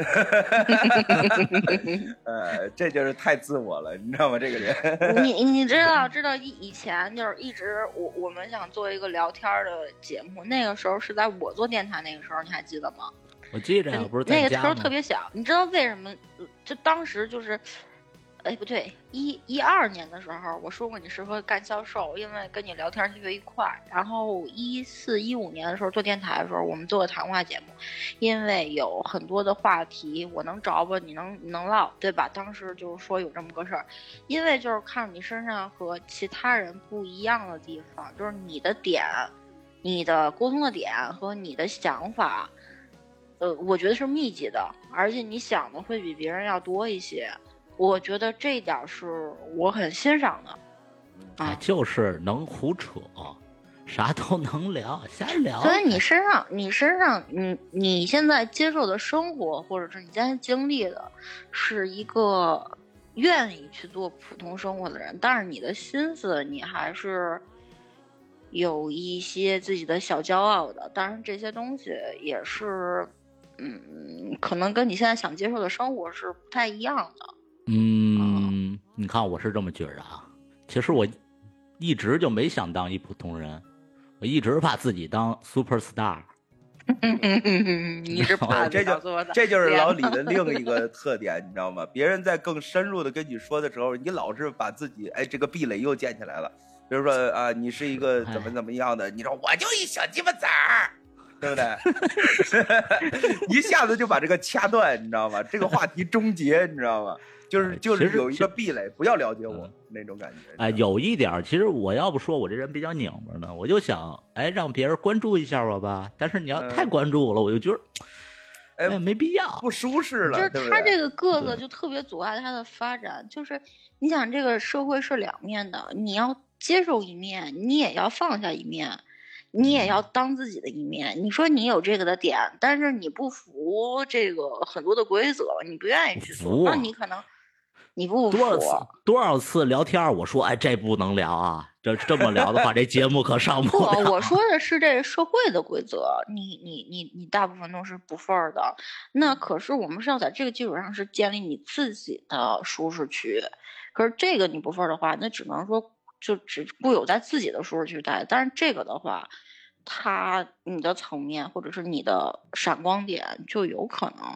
呃，这就是太自我了，你知道吗？这个人， 你你知道知道以以前就是一直我我们想做一个聊天的节目，那个时候是在我做电台那个时候，你还记得吗？ 我记着呀，不是在那个时候特别小，你知道为什么？就当时就是，哎不对，一一二年的时候，我说过你适合干销售，因为跟你聊天特别愉快。然后一四一五年的时候做电台的时候，我们做个谈话节目，因为有很多的话题我能找吧，你能你能唠，对吧？当时就是说有这么个事儿，因为就是看你身上和其他人不一样的地方，就是你的点，你的沟通的点和你的想法。呃，我觉得是密集的，而且你想的会比别人要多一些。我觉得这一点是我很欣赏的。 啊，就是能胡扯，啥都能聊，瞎聊。 所以你身上，你身上，你你现在接受的生活，或者是你现在经历的，是一个愿意去做普通生活的人，但是你的心思，你还是有一些自己的小骄傲的。当然，这些东西也是。嗯，可能跟你现在想接受的生活是不太一样的。 嗯，你看我是这么觉着啊。其实我一直就没想当一普通人，我一直把自己当 super star。 你是怕这就这就是老李的另一个特点，你知道吗？别人在更深入的跟你说的时候，你老是把自己哎这个壁垒又建起来了。比如说啊，你是一个怎么怎么样的，你说我就一小鸡巴崽儿。对不对？一下子就把这个掐断，你知道吗？这个话题终结，你知道吗？就是就是有一个壁垒，不要了解我、嗯、那种感觉。 哎，有一点，其实我要不说我这人比较拧巴呢，我就想哎让别人关注一下我吧。但是你要太关注我了，嗯、我就觉得哎没必要， 不舒适了。 就是他这个个子就特别阻碍他的发展。就是你想，这个社会是两面的，你要接受一面，你也要放下一面。你也要当自己的一面。你说你有这个的点，但是你不服这个很多的规则，你不愿意去做，那你可能你不服。 多少次多少次聊天，我说哎这不能聊啊，这这么聊的话，这节目可上不了。 不，我说的是这个社会的规则，你你你你大部分都是不份儿的。那可是我们是要在这个基础上是建立你自己的舒适区。可是这个你不份儿的话，那只能说。就只固有在自己的舒适区待，但是这个的话，它你的层面或者是你的闪光点就有可能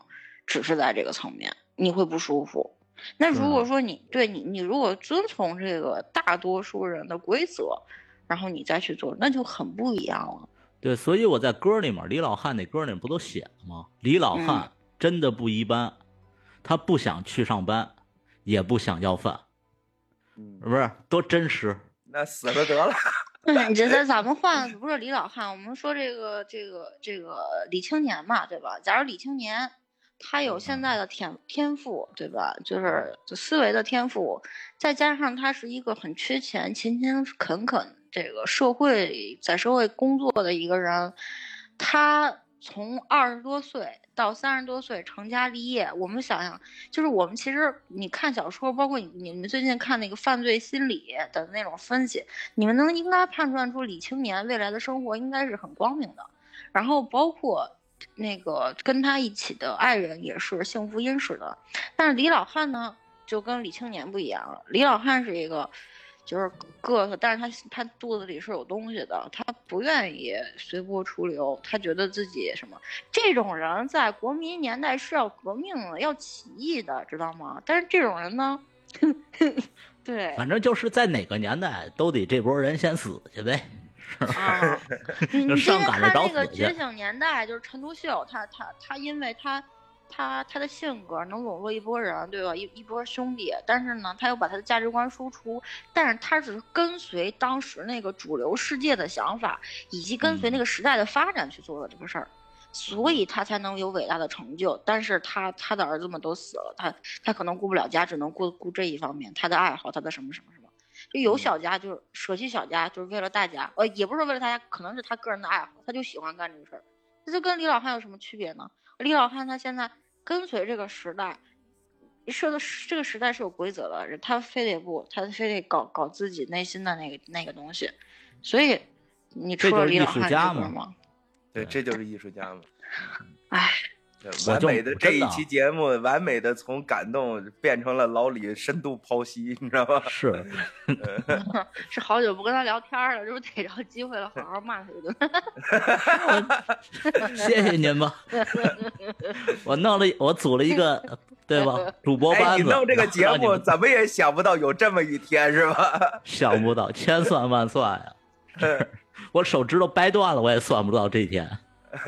只是在这个层面，你会不舒服。那如果说你对你你如果遵从这个大多数人的规则，然后你再去做，那就很不一样了。 对，所以我在歌里面，李老汉那歌里面不都写了吗？李老汉真的不一般，嗯、他不想去上班，也不想要饭， 嗯， 是不是多真实？ 那死了得了。 嗯，这这咱们换不是李老汉，我们说这个这个这个李青年嘛，对吧？假如李青年他有现在的天天赋，对吧？就是思维的天赋，再加上他是一个很缺钱、勤勤恳恳。这个社会在社会工作的一个人，他从二十多岁到三十多岁成家立业，我们想想，就是我们其实你看小说，包括你你们最近看那个犯罪心理的那种分析，你们能应该判断出李青年未来的生活应该是很光明的，然后包括那个跟他一起的爱人也是幸福殷实的。但是李老汉呢，就跟李青年不一样了，李老汉是一个。就是个子，但是他他肚子里是有东西的，他不愿意随波逐流，他觉得自己什么这种人在国民年代是要革命的，要起义的，知道吗？但是这种人呢，对， 反正就是在哪个年代都得这波人先死去呗。 啊，你你今天看那个 《 觉醒年代》，就是陈独秀，他他他，因为他。他他的性格能笼络一波人，对吧？一一波兄弟，但是呢，他又把他的价值观输出，但是他只是跟随当时那个主流世界的想法，以及跟随那个时代的发展去做的这个事儿，嗯、所以他才能有伟大的成就。但是他他的儿子们都死了，他他可能顾不了家，只能顾顾这一方面，他的爱好，他的什么什么什么。就有小家，就是舍弃小家，就是为了大家，呃，也不是为了大家，可能是他个人的爱好，他就喜欢干这个事儿。这就跟李老汉有什么区别呢？李老汉他现在跟随这个时代，说的这个时代是有规则的，他非得不，他非得搞搞自己内心的那个那个东西，所以你除了李老汉这个吗？ 对，这就是艺术家嘛。 哎， 完美的这一期节目，完美的从感动变成了老李深度剖析，你知道吗？ 是， 是好久不跟他聊天了，这不逮着机会了，好好骂他一顿。 谢谢您吧，我弄了，我组了一个，对吧？主播班子， 哎、你弄这个节目，怎么也想不到有这么一天，是吧？ 想不到，千算万算呀！我手指头掰断了，我也算不到这一天。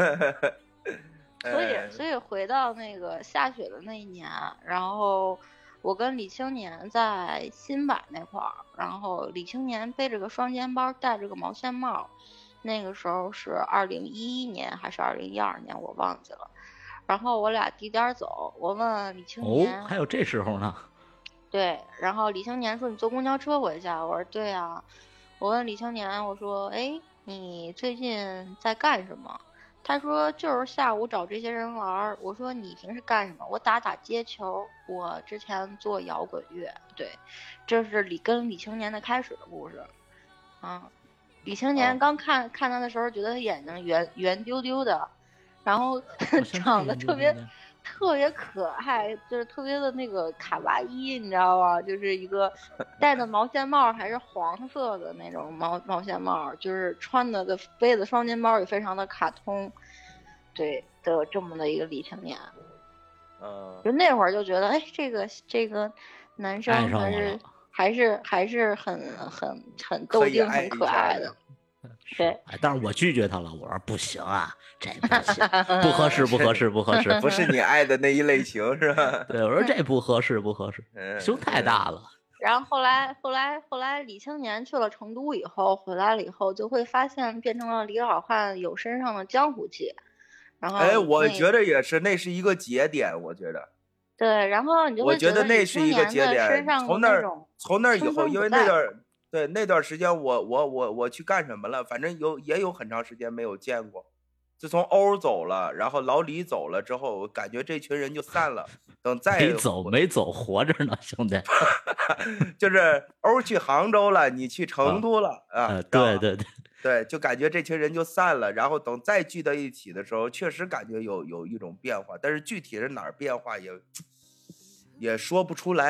所以，所以回到那个下雪的那一年，然后我跟李青年在新柏那块儿，然后李青年背着个双肩包，戴着个毛线帽，那个时候是二零一一年还是二零一二年，我忘记了。然后我俩滴点走，我问李青年， 哦，还有这时候呢？ 对，然后李青年说：“你坐公交车回家？”我说：“对啊。”我问李青年，我说：“哎，你最近在干什么？”他说就是下午找这些人玩。我说你平时干什么？我打打街球，我之前做摇滚乐。对，这是李跟李青年的开始的故事。啊，李青年刚看、哦、看他的时候，觉得他眼睛圆圆丢丢的，然后长得特别特别可爱，就是特别的那个卡哇伊，你知道吗？就是一个戴的毛线帽，还是黄色的那种毛毛线帽，就是穿的的背的双肩包也非常的卡通，对的这么的一个李青年。 嗯， 就那会儿就觉得，哎，这个这个男生还是还是还是很很很逗丁，很可爱的。对， 哎，但是我拒绝他了，我说不行啊，这不行，不合适，不合适，不合适， 不是你爱的那一类型，是吧？ 对，我说这不合适，不合适，胸太大了。 然后后来，后来，后来，李青年去了成都以后，回来了以后，就会发现变成了李老汉有身上的江湖气。然后， 哎，我觉得也是，那是一个节点，我觉得。 对，然后你就会觉得那是一个节点，从那儿，从那儿以后，因为那段。对，那段时间我我我我去干什么了？反正有也有很长时间没有见过。自从欧走了，然后老李走了之后，我感觉这群人就散了。等再没走没走，活着呢，兄弟。 就是欧去杭州了，你去成都了 啊, 啊？ 对对对对，就感觉这群人就散了。然后等再聚到一起的时候，确实感觉有有一种变化，但是具体是哪儿变化也也说不出来。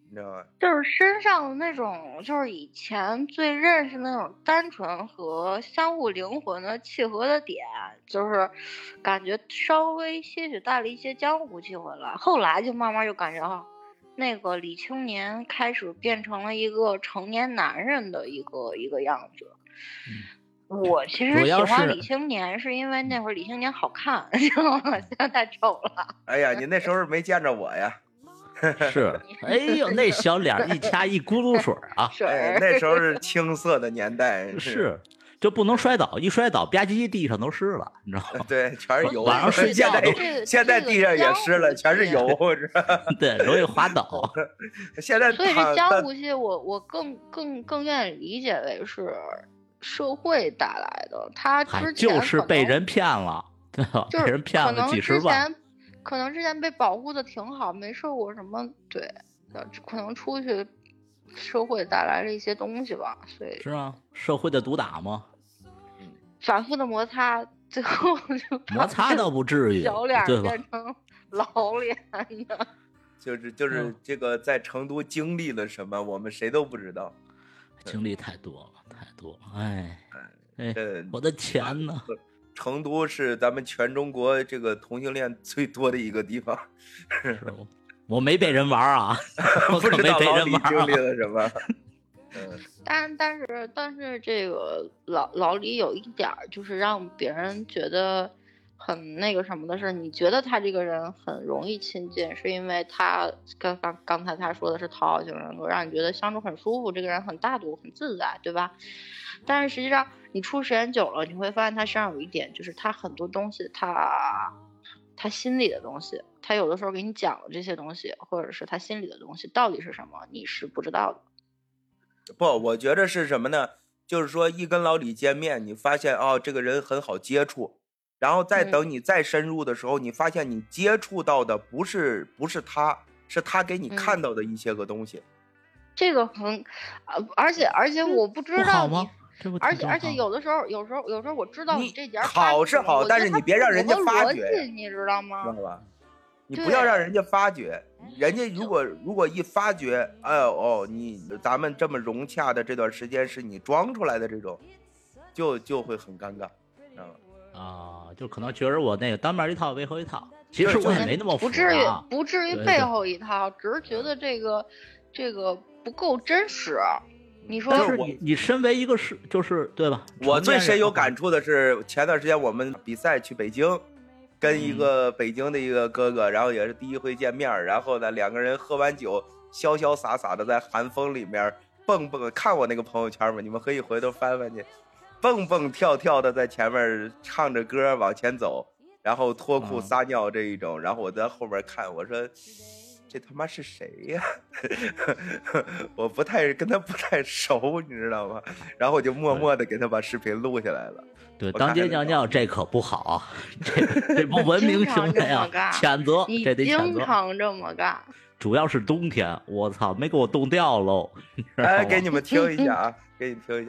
你知道吗？ 就是身上的那种，就是以前最认识那种单纯和相互灵魂的契合的点，就是感觉稍微些许带了一些江湖气回来。后来就慢慢就感觉啊，那个李青年开始变成了一个成年男人的一个一个样子。嗯，我其实喜欢李青年是因为那会儿李青年好看，知道吗？现在太丑了。 哎呀，你那时候没见着我呀。 是，哎呦，那小脸一掐一咕噜水啊！ 哎，那时候是青涩的年代， 是，就不能摔倒，一摔倒吧唧地上都湿了，你知道吗？ 对，全是油。 晚上睡觉都， 现在地上也湿了，全是油，是吧？ 对，容易滑倒。 现在所以这江湖戏，我我更更更愿意理解为是社会带来的，他之前就是被人骗了，对吧？被人骗了几十万。 可能之前被保护的挺好，没受过什么，对，可能出去社会带来了一些东西吧，所以是啊，社会的毒打吗？ 反复的摩擦，最后就摩擦倒不至于， 小脸变成老脸的， 就是就是这个在成都经历了什么，我们谁都不知道， 经历太多了，太多了，哎哎，我的钱呢？ 成都是咱们全中国这个同性恋最多的一个地方。 是我没被人玩啊，我不知道老李经历了什么。 嗯，但但是但是这个老老李有一点就是让别人觉得很那个什么的是，你觉得他这个人很容易亲近，是因为他刚刚刚才他说的是讨好型人格，让你觉得相处很舒服，这个人很大度很自在，对吧？但是实际上你处时间久了，你会发现他身上有一点，就是他很多东西他他心里的东西，他有的时候给你讲了这些东西，或者是他心里的东西到底是什么，你是不知道的。 不，我觉得是什么呢？就是说一跟老李见面，你发现哦这个人很好接触，然后再等你再深入的时候，嗯、你发现你接触到的不是不是他，是他给你看到的一些个东西。 嗯、这个很，而且而且我不知道你。而且而且有的时候，有时候有时候我知道你这点好是好，但是你别让人家发觉， 你知道吗？ 知道吧？你不要让人家发觉，人家如果如果一发觉，哎哦，你咱们这么融洽的这段时间是你装出来的这种，就就会很尴尬，知道吗？ 啊，就可能觉得我那个单面一套背后一套，其实我也没那么复杂， 不至于不至于背后一套，只是觉得这个这个不够真实。你说， 但是你你身为一个是就是对吧？ 我最深有感触的是前段时间我们比赛去北京，跟一个北京的一个哥哥，然后也是第一回见面，然后呢两个人喝完酒，潇潇洒洒的在寒风里面蹦蹦，看我那个朋友圈吗？你们可以回头翻翻去，蹦蹦跳跳的在前面唱着歌往前走，然后脱裤撒尿这一种，然后我在后面看，我说。这他妈是谁呀？我不太跟他不太熟，你知道吗？然后我就默默的给他把视频录下来了。 对，当街尿尿这可不好，这这不文明行为啊！谴责，这得谴责。 经常这么干， 主要是冬天，我操，没给我冻掉喽！ 哎，给你们听一下啊，给你听一下。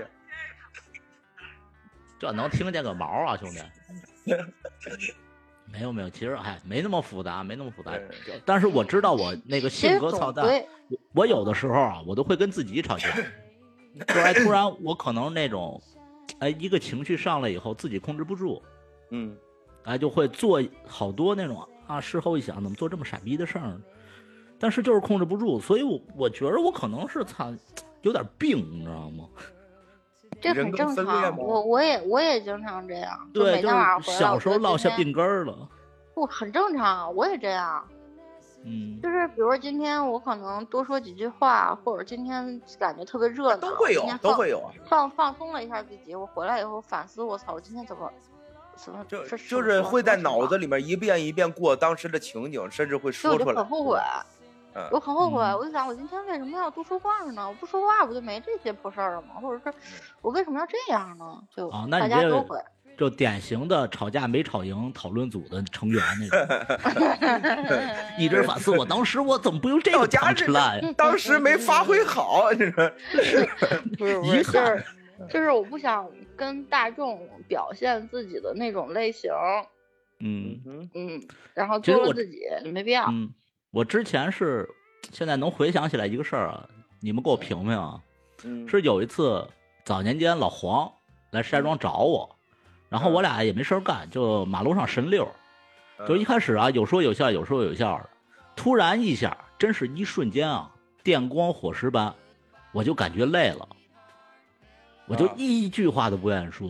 这能听见个毛啊，兄弟！没有没有，其实哎，没那么复杂，没那么复杂。但是我知道我那个性格操蛋，我我有的时候啊，我都会跟自己吵架。就哎，突然我可能那种，哎，一个情绪上来以后，自己控制不住， 嗯， 哎，就会做好多那种啊，事后一想，怎么做这么傻逼的事儿？但是就是控制不住，所以我我觉得我可能是操有点病，你知道吗？ 这很正常，我我也我也经常这样， 对， 每天晚上回来， 小时候落下病根了。 不，很正常，我也这样。 嗯， 就是比如说今天我可能多说几句话，或者今天感觉特别热闹， 都会有，都会有啊。 放放松了一下自己，我回来以后反思，我操，我今天怎么怎么就就是会在脑子里面一遍一遍过当时的情景，甚至会说出来。 就很后悔。我很后悔，我就想，我今天为什么要多说话呢？我不说话，不就没这些破事儿了吗？或者是我为什么要这样呢？就大家都会， 就典型的吵架没吵赢讨论组的成员那种，一直反思我当时我怎么不用这个讲出来， 当时没发挥好，你说是？不是不是，就是就是我不想跟大众表现自己的那种类型， 嗯嗯，然后做了自己没必要。 嗯我之前是现在能回想起来一个事儿啊，你们给我评评啊。 嗯， 是有一次早年间老黄来石家庄找我，然后我俩也没事干，就马路上神溜，就一开始啊有说有笑有说有笑的，突然一下真是一瞬间啊电光火石般，我就感觉累了，我就一句话都不愿意说。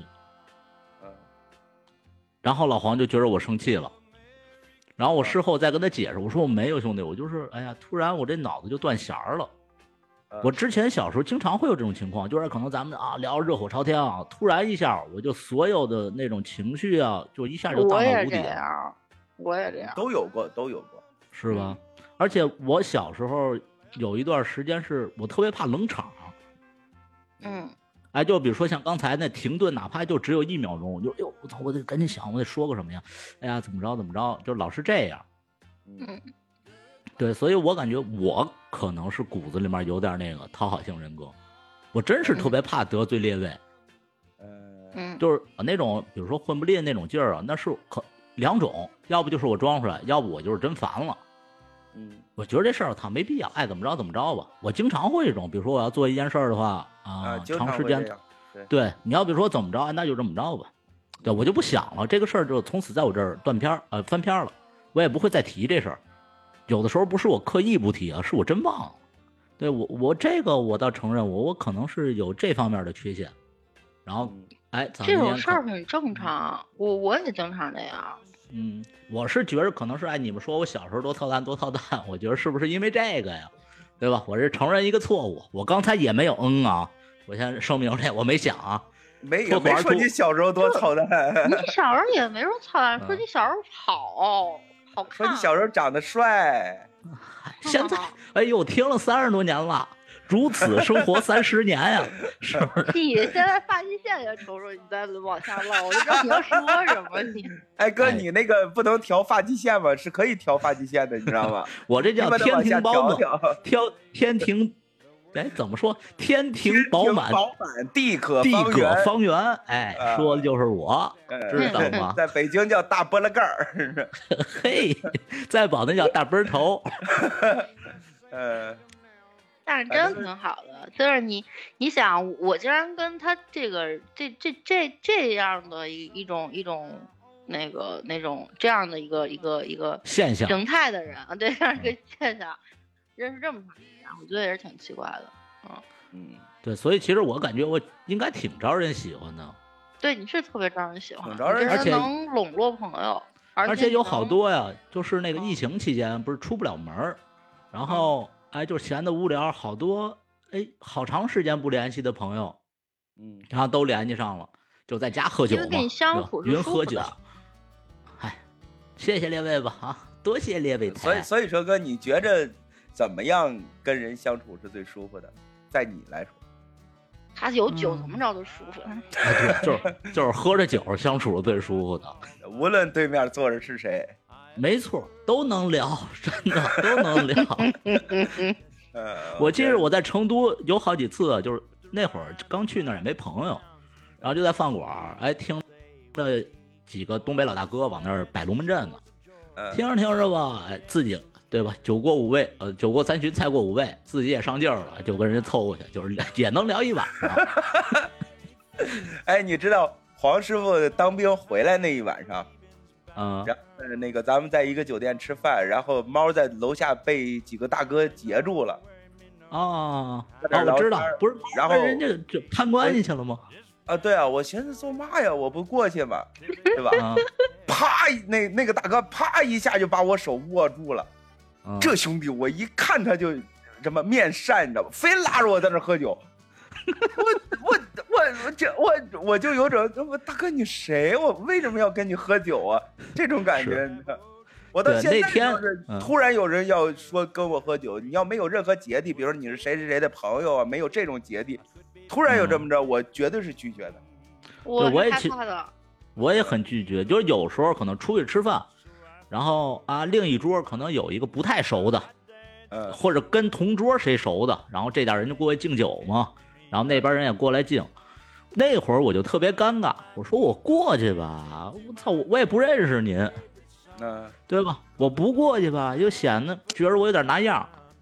然后老黄就觉得我生气了，然后我事后再跟他解释，我说我没有兄弟，我就是哎呀突然我这脑子就断弦了。我之前小时候经常会有这种情况，就是可能咱们啊聊热火朝天啊，突然一下我就所有的那种情绪啊，就一下就荡到谷底了。 我也这样， 都有过，都有过， 是吧？而且我小时候有一段时间是我特别怕冷场。 嗯。 哎，就比如说像刚才那停顿，哪怕就只有一秒钟，我就哟，我操，我得赶紧想，我得说个什么呀？哎呀，怎么着怎么着，就老是这样。 嗯， 对，所以我感觉我可能是骨子里面有点那个讨好型人格，我真是特别怕得罪列位。 嗯， 就是那种比如说混不吝那种劲儿啊，那是可两种，要不就是我装出来，要不我就是真烦了。 嗯， 我觉得这事儿他没必要，爱怎么着怎么着吧。我经常会这种，比如说我要做一件事儿的话啊， 啊长时间， 对， 对，你要比如说怎么着，那就这么着吧。对，我就不想了，这个事儿就从此在我这儿断片儿，呃，翻篇了，我也不会再提这事儿。有的时候不是我刻意不提啊，是我真忘了。对我，我这个我倒承认我，我可能是有这方面的缺陷。然后，哎， 这种事儿很正常，我我也经常这样。 嗯，我是觉得可能是哎，你们说我小时候多操蛋多操蛋，我觉得是不是因为这个呀？对吧？我是承认一个错误，我刚才也没有嗯啊，我先声明这我没想啊， 没有没说你小时候多操蛋， 你小时候也没说操蛋，说你小时候好好看， 说你小时候长得帅。 现在哎呦，听了三十多年了。如此生活三十年呀，是不是？ 你现在发际线也瞅瞅，你再往下唠，我就知道你要说什么。你哎哥，你那个不能调发际线吗？是可以调发际线的，你知道吗？ 我这叫天庭饱满，挑天庭，哎，怎么说？天庭饱满， 饱满，地可地可方圆。哎，呃、说的就是我，呃、知道吗？ 在北京叫大波拉盖儿， 嘿，在保定叫大奔头。 呃。 但是真挺好的，就是你，你想，我竟然跟他这个这这这这样的一一种一种那个那种这样的一个一个一个现象形态的人啊，对这样一个现象，认识这么长时间，我觉得也是挺奇怪的，嗯嗯，对，所以其实我感觉我应该挺招人喜欢的。 对，你是特别招人喜欢， 而且能笼络朋友， 而且有好多呀，就是那个疫情期间不是出不了门，然后。嗯哎，就闲得无聊，好多哎，好长时间不联系的朋友， 嗯， 然后都联系上了，就在家喝酒嘛， 跟你相处云喝酒。哎，谢谢列位吧啊，多谢列位。 所以所以说哥，你觉着怎么样跟人相处是最舒服的？在你来说， 他有酒怎么着都舒服。 嗯、对，就是就是喝着酒相处最舒服的， 无论对面坐着是谁。 没错，都能聊，真的都能聊。我记得我在成都有好几次，就是那会儿刚去那儿也没朋友，然后就在饭馆，哎，听了几个东北老大哥往那儿摆龙门阵呢，听着听着吧，哎，自己对吧？酒过五味，呃，酒过三巡，菜过五味，自己也上劲儿了，就跟人家凑过去，就是也能聊一晚上。 哎，你知道黄师傅当兵回来那一晚上？ 嗯， 然后那个咱们在一个酒店吃饭，然后猫在楼下被几个大哥截住了。 哦，哦，我知道，不是， 然后人家就攀关系去了吗？ 啊，对啊，我寻思做嘛呀，我不过去嘛，对吧？ 啊、 啪，那那个大哥啪一下就把我手握住了。 啊、 这兄弟，我一看他就什么面善，你知道吗？非拉着我在那喝酒。我我我我这我我就有种，我大哥你谁？我为什么要跟你喝酒啊？这种感觉，你知道。我到现在就是突然有人要说跟我喝酒，嗯、你要没有任何芥蒂，比如说你是谁谁谁的朋友啊，没有这种芥蒂，突然有这么着，嗯、我绝对是拒绝的。 我我也害怕的， 我也很拒绝。就是有时候可能出去吃饭，然后啊，另一桌可能有一个不太熟的， 嗯， 或者跟同桌谁熟的，然后这点人就过去敬酒嘛。然后那边人也过来敬，那会儿我就特别尴尬，我说我过去吧，我操，我也不认识您， 嗯， 对吧？我不过去吧，又显得觉得我有点拿样，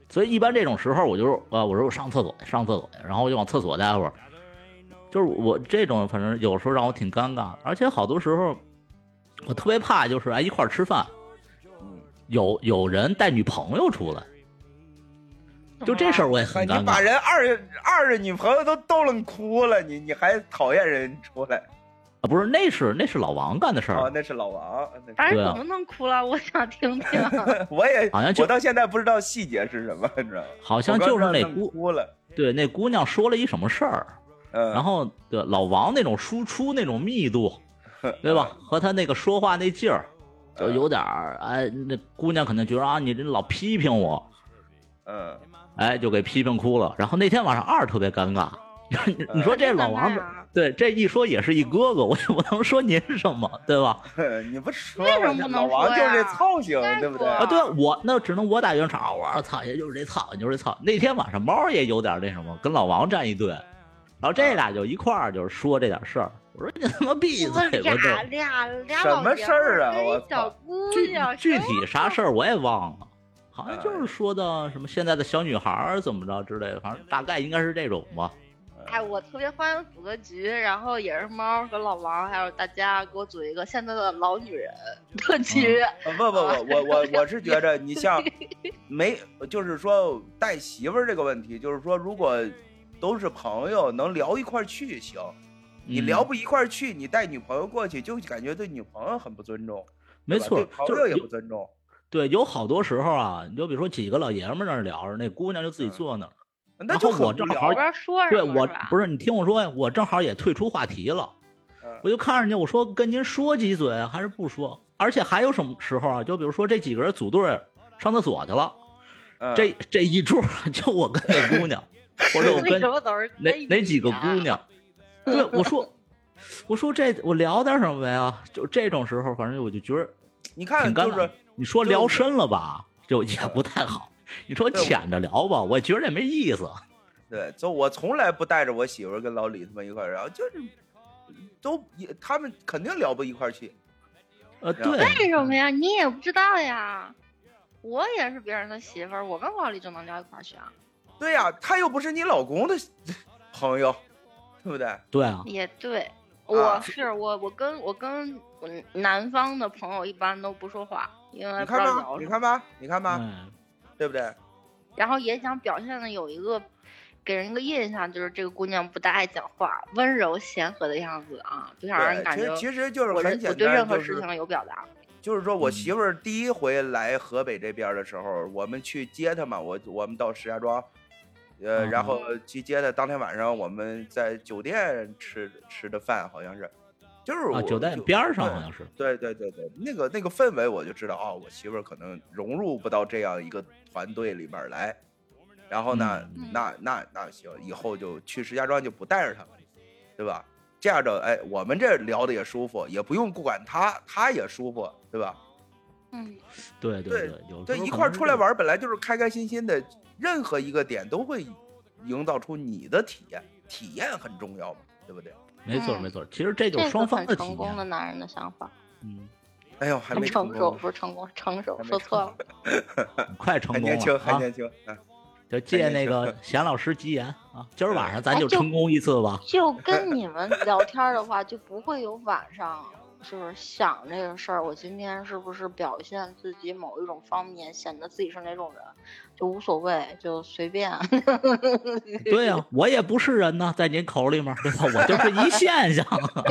所以一般这种时候我就啊，我说我上厕所上厕所，然后我就往厕所待会儿。就是我这种，反正有时候让我挺尴尬，而且好多时候我特别怕，就是哎一块儿吃饭，有有人带女朋友出来，就这事儿我也很尴尬。 你把人二二任女朋友都逗愣哭了，你你还讨厌人出来？ 啊，不是，那是那是老王干的事儿。 哦，那是老王。 反正怎么能哭了？我想听听。 我也好像就我到现在不知道细节是什么，你知道吗？ 好像就是那姑哭了。 对，那姑娘说了一什么事儿， 嗯， 然后对老王那种输出那种密度，对吧？和他那个说话那劲儿，就有点儿哎，那姑娘可能觉得啊，你这老批评我， 嗯， 哎，就给批评哭了。然后那天晚上二特别尴尬。你说这老王对这一说也是一哥哥，我也不能说您什么，对吧？ 你不说吗？老王就是这操性，对不对？ 啊，对我那只能我打圆场，我说操，也就是这操，就是这操。那天晚上猫也有点那什么，跟老王站一队，然后这俩就一块儿就是说这点事儿。我说你他妈闭嘴吧！ 俩俩俩什么事儿啊？我小姑娘， 具体啥事儿我也忘了，好像就是说的什么现在的小女孩怎么着之类的，反正大概应该是这种吧。 哎，我特别欢迎组个局，然后也是猫和老王，还有大家给我组一个现在的老女人特局。 嗯、不不不，我我我是觉着你像没，就是说带媳妇儿这个问题，就是说如果都是朋友，能聊一块儿去行。你聊不一块儿去，你带女朋友过去，就感觉对女朋友很不尊重。 没错， 对朋友也不尊重。 对，有好多时候啊，你就比如说几个老爷们儿那儿聊着，那姑娘就自己坐那儿。 嗯、那就我正好说对我不是你听我说呀，我正好也退出话题了， 嗯、 我就看着你，我说跟您说几嘴还是不说？而且还有什么时候啊？就比如说这几个人组队上厕所去了， 嗯、 这这一桌就我跟那姑娘，或者我跟哪哪几个姑娘，对我说我说这我聊点什么呗啊？就这种时候，反正我就觉得你看就是你说聊深了吧，就也不太好。你说浅着聊吧，我觉得也没意思。 对，就我从来不带着我媳妇跟老李他们一块儿聊，就是都他们肯定聊不一块儿去。 呃，对， 为什么呀？你也不知道呀。我也是别人的媳妇儿，我跟老李就能聊一块儿去啊。 对呀、啊，他又不是你老公的朋友，对不对？ 对啊， 也对。我是我，我跟我跟南方的朋友一般都不说话，因为不知道聊什么。 你看吧，你看吧。 嗯， 对不对？ 然后也想表现的有一个给人一个印象，就是这个姑娘不大爱讲话，温柔贤和的样子啊，就想让人感觉其实其实就是很简单， 我对任何事情有表达。 就是说我媳妇儿第一回来河北这边的时候，我们去接她嘛，我我们到石家庄，呃，然后去接她。当天晚上我们在酒店吃吃的饭，好像是。就是我、 啊、酒店边上好像是， 对对对对，那个那个氛围我就知道哦，我媳妇儿可能融入不到这样一个团队里边来，然后呢， 嗯、 那那那行，以后就去石家庄就不带着他们，对吧？这样的哎，我们这聊的也舒服，也不用管他，他也舒服，对吧？ 嗯， 对对对，有对一块出来玩，本来就是开开心心的，任何一个点都会营造出你的体验，体验很重要嘛，对不对？ 没错没错，其实这就是双方的体验。 成功的男人的想法。 嗯， 哎呦，还没成熟，不是成功，成熟，说错了。 快成功了， 还年轻，还年轻啊！ 就借那个贤老师吉言啊，今儿晚上咱就成功一次吧。 就跟你们聊天的话，就不会有晚上就是想这个事儿，我今天是不是表现自己某一种方面，显得自己是哪种人，就无所谓，就随便。 对呀、啊，我也不是人呢，在您口里面，对吧？我就是一现象。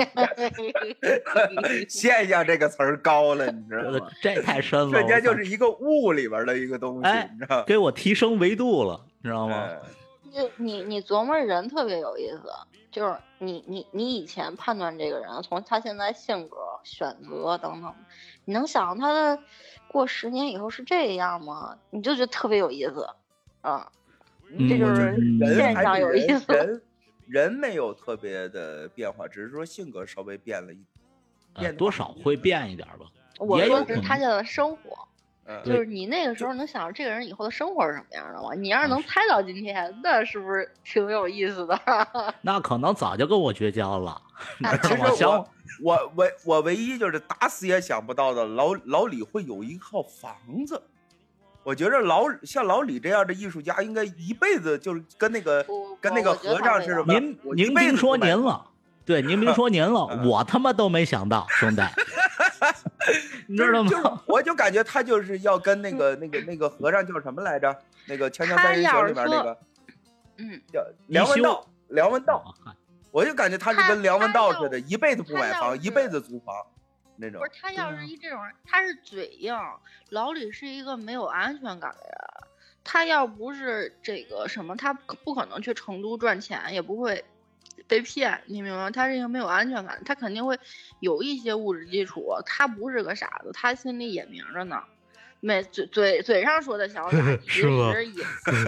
现象这个词儿高了，你知道吗？ 这太深了， 瞬间就是一个物里边的一个东西， 哎、 你知道吗？ 给我提升维度了，你知道吗？ 就你你琢磨人特别有意思。就是你你你以前判断这个人，从他现在性格、选择等等，你能想到他的过十年以后是这样吗？你就觉得特别有意思啊！ 嗯、 这就是现象有意思。 人人, 人没有特别的变化，只是说性格稍微变了一变、呃，多少会变一点吧。 我说是他现在的生活。 嗯、 就是你那个时候能想到这个人以后的生活是什么样的吗？你要是能猜到今天，那是不是挺有意思的？ 那可能早就跟我绝交了。 其实我我唯我唯一就是打死也想不到的，老老李会有一套房子。 我觉着老像老李这样的艺术家，应该一辈子就是跟那个跟那个和尚似的。 您您别说您了，对，您别说您了，我他妈都没想到，兄弟，你知道吗？ 就是、我就感觉他就是要跟那个那个那个和尚叫什么来着？那个《锵锵三人行》里面那个， 嗯， 叫梁文道，梁文道。我就感觉他是跟梁文道似的，一辈子不买房，一辈子租房。那种不是他要是一这种人，他是嘴硬。老李是一个没有安全感的人，他要不是这个什么，他不可能去成都赚钱，也不会被骗，你明白吗？他是一个没有安全感，他肯定会有一些物质基础。他不是个傻子，他心里也明着呢。没嘴嘴嘴上说的小傻，其实也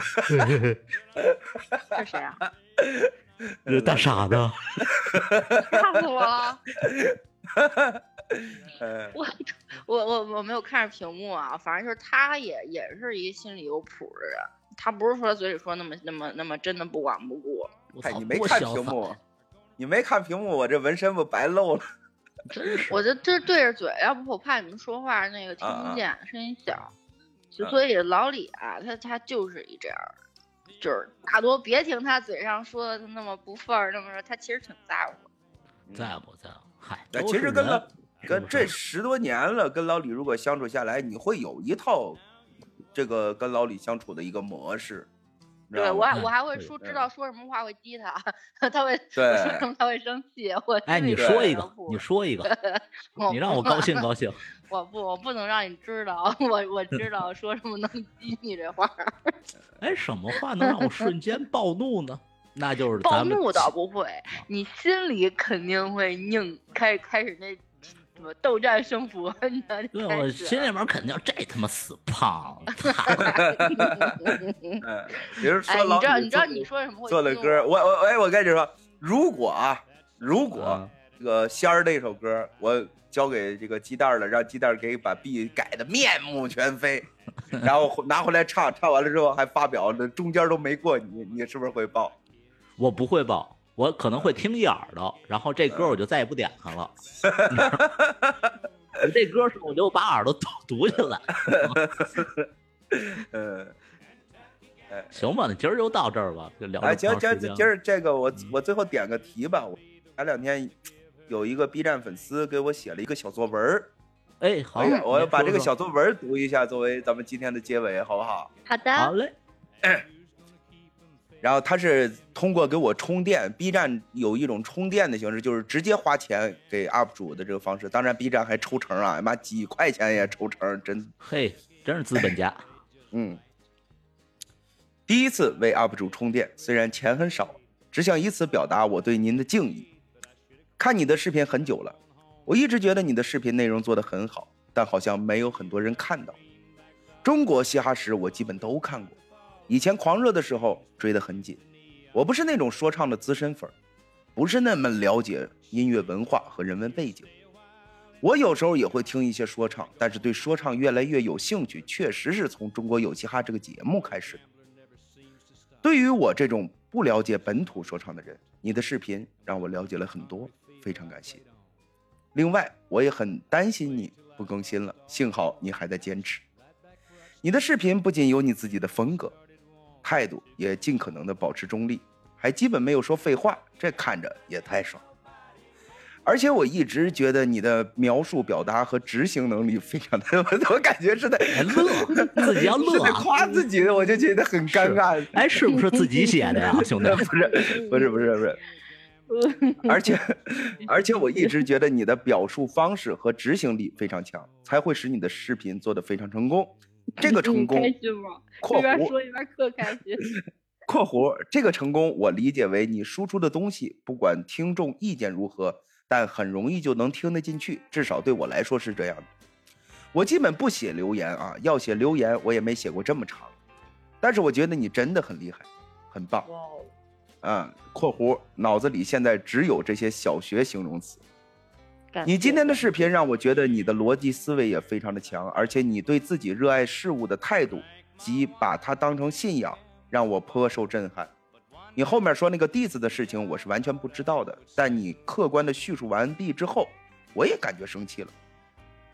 这谁啊？ 这大傻子， 吓死我了！我我我我没有看着屏幕啊，反正就是他也也是一心里有谱的人，他不是说嘴里说那么那么那么真的不管不顾。 哎，你没看屏幕，你没看屏幕，我这纹身不白露了？ 真是， 我这这对着嘴，要不我怕你们说话那个听不见，啊、声音小。所以老李啊，他他就是一这样的。就是大多别听他嘴上说的那么不忿儿，那么说他其实挺在乎， 在乎在乎。嗨， 其实跟老跟这十多年了，跟老李如果相处下来，你会有一套这个跟老李相处的一个模式。 对我还我还会说知道说什么话会激他，他会说什么他会生气。我哎，你说一个，你说一个，你让我高兴高兴。 我不，我不能让你知道，我我知道说什么能激你这话。 哎，什么话能让我瞬间暴怒呢？那就是暴怒倒不会，你心里肯定会拧，开开始那什么斗战胜佛，你知道？ 对，我心里面肯定这他妈死胖子。 嗯，比如说老李，你知道你知道你说什么会做了歌，我我哎，我跟你说，如果啊，如果这个仙儿那首歌，我交给这个鸡蛋了，让鸡蛋给把 B 改的面目全非，然后拿回来唱，唱完了之后还发表，那中间都没过你，你是不是会爆？ 我不会爆，我可能会听一耳朵，然后这歌我就再也不点开了。这歌是我就把耳朵堵堵起来。 嗯， 行吧，那今儿就到这儿吧，就聊。 哎，今今今儿这个我我最后点个题吧，我前两天有一个 B 站粉丝给我写了一个小作文。 哎，好， 哎、我要把这个小作文读一下，作为咱们今天的结尾，好不好？ 好的， 好嘞。 然后他是通过给我充电 ，B 站有一种充电的形式，就是直接花钱给 U P 主的这个方式。当然 B 站还抽成啊，妈几块钱也抽成，真嘿，真是资本家。 嗯，第一次为 U P 主充电，虽然钱很少，只想以此表达我对您的敬意。看你的视频很久了，我一直觉得你的视频内容做得很好，但好像没有很多人看到。中国嘻哈史我基本都看过。以前狂热的时候追得很紧，我不是那种说唱的资深粉，不是那么了解音乐文化和人文背景。我有时候也会听一些说唱，但是对说唱越来越有兴趣，确实是从中国有嘻哈这个节目开始的。对于我这种不了解本土说唱的人，你的视频让我了解了很多，非常感谢。另外我也很担心你不更新了，幸好你还在坚持。你的视频不仅有你自己的风格，态度也尽可能的保持中立，还基本没有说废话，这看着也太爽。而且我一直觉得你的描述表达和执行能力非常的，我感觉是在乐，自己要乐， 是在夸自己的，我就觉得很尴尬。 哎，是不是自己写的呀，兄弟？ 不是，不是，不是，不是。而且，而且我一直觉得你的表述方式和执行力非常强，才会使你的视频做得非常成功。这个成功， 开心吗？一边说一边特开心。 括弧这个成功，我理解为你输出的东西，不管听众意见如何，但很容易就能听得进去，至少对我来说是这样的。我基本不写留言啊，要写留言我也没写过这么长，但是我觉得你真的很厉害，很棒。啊，括弧脑子里现在只有这些小学形容词。你今天的视频让我觉得你的逻辑思维也非常的强，而且你对自己热爱事物的态度及把它当成信仰，让我颇受震撼。你后面说那个 diss 的事情我是完全不知道的，但你客观的叙述完毕之后，我也感觉生气了。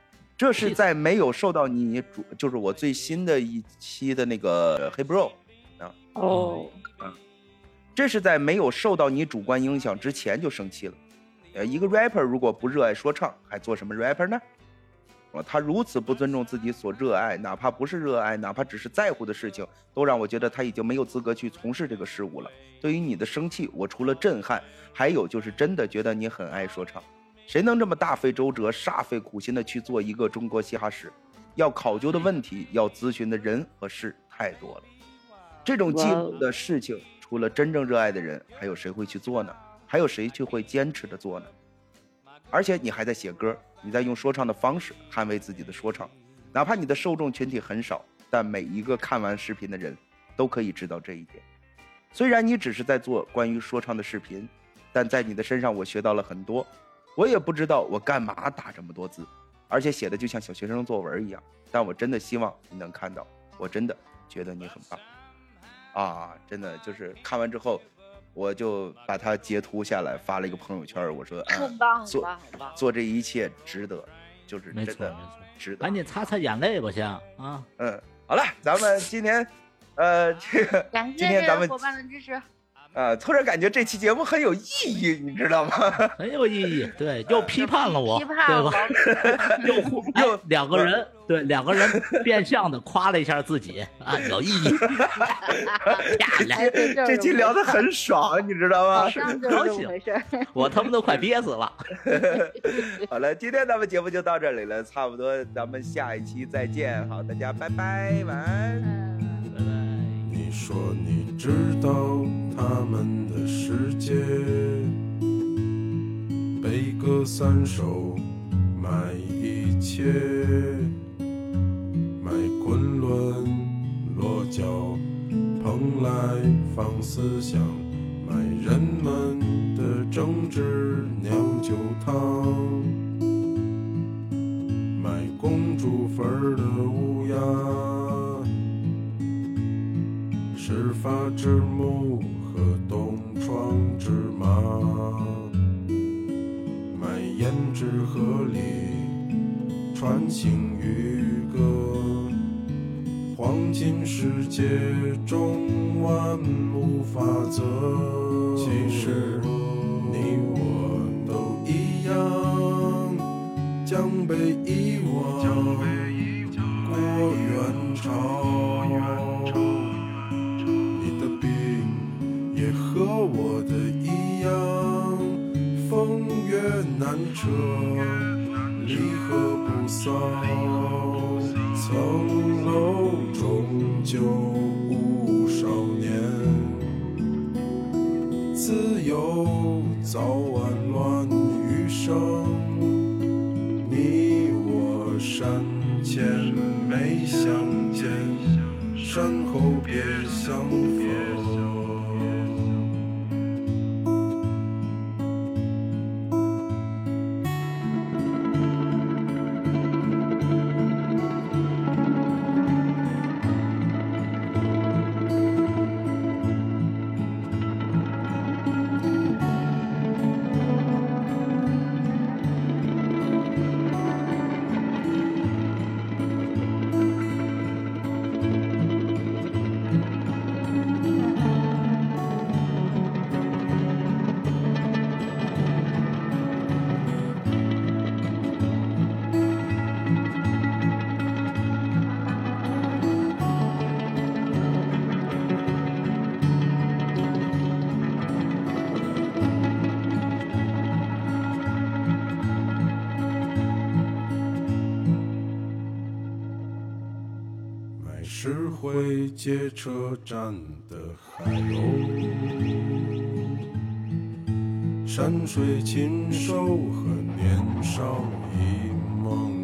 这是在没有受到你主，就是我最新的一期的那个黑 bro 啊， 哦， 嗯，这是在没有受到你主观影响之前就生气了。呃，一个 rapper 如果不热爱说唱，还做什么 rapper 呢？啊，他如此不尊重自己所热爱，哪怕不是热爱，哪怕只是在乎的事情，都让我觉得他已经没有资格去从事这个事物了。对于你的生气，我除了震撼，还有就是真的觉得你很爱说唱。谁能这么大费周折、煞费苦心的去做一个中国嘻哈史？要考究的问题，要咨询的人和事太多了。这种进步的事情，除了真正热爱的人，还有谁会去做呢？还有谁去会坚持的做呢？而且你还在写歌，你在用说唱的方式捍卫自己的说唱，哪怕你的受众群体很少，但每一个看完视频的人都可以知道这一点。虽然你只是在做关于说唱的视频，但在你的身上我学到了很多。我也不知道我干嘛打这么多字，而且写的就像小学生作文一样，但我真的希望你能看到，我真的觉得你很棒啊！真的就是看完之后，我就把它截图下来发了一个朋友圈，我说很棒， 做很棒，很棒， 做这一切值得，就是真的值得。 赶紧擦擦眼泪吧，先啊。 嗯，好了，咱们今天，呃，这个感谢今天咱们伙伴的支持。 呃，突然感觉这期节目很有意义，你知道吗？ 很有意义，对，又批判了我， 批判对吧？又又两个人，对，两个人变相的夸了一下自己啊，有意义。漂亮， 这期聊得很爽，你知道吗？ 是高兴， 我他妈都快憋死了。 好了，今天咱们节目就到这里了，差不多，咱们下一期再见。好，大家拜拜，晚安。 你说你知道他们的世界，悲歌三首卖一切，卖昆仑落脚蓬莱放思想，卖人们的政治酿酒汤，卖公主坟的乌鸦，始发之木和东窗之马，卖胭脂河里传情渔歌，黄金世界中万物法则，其实你我都一样，将被遗忘过元朝，你的病也和我的一样，风月难测，离合不骚，层楼终究无少年，自由早晚乱余生，你我山前没相见，山后别相逢。石灰街车站的海鸥，山水禽兽和年少一梦，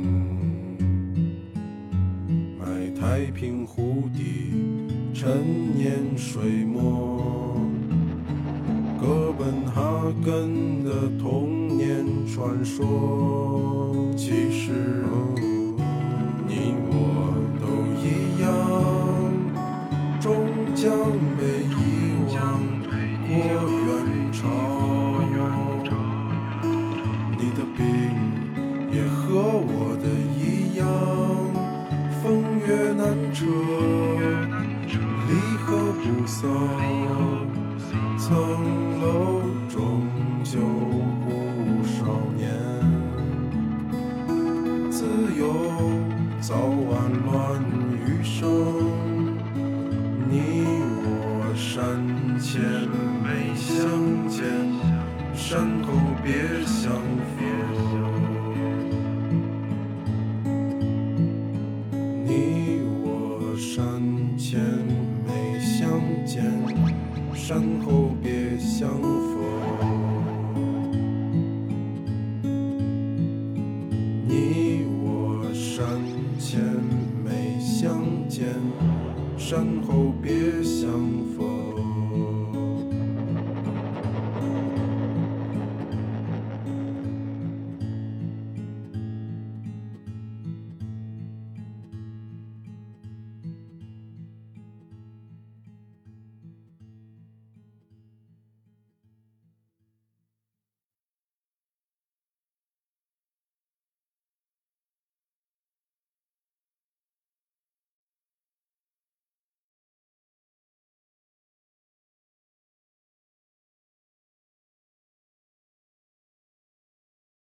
买太平湖底陈年水墨，哥本哈根的童年传说，其实你我都一样，终将被遗忘过元朝。你的病也和我的一样。 车，离合不骚，层楼终究不少年。自由早晚乱余生，你我山前没相见，山后别相逢。你我山前没相见，山后别相逢。你我山前没相见，山后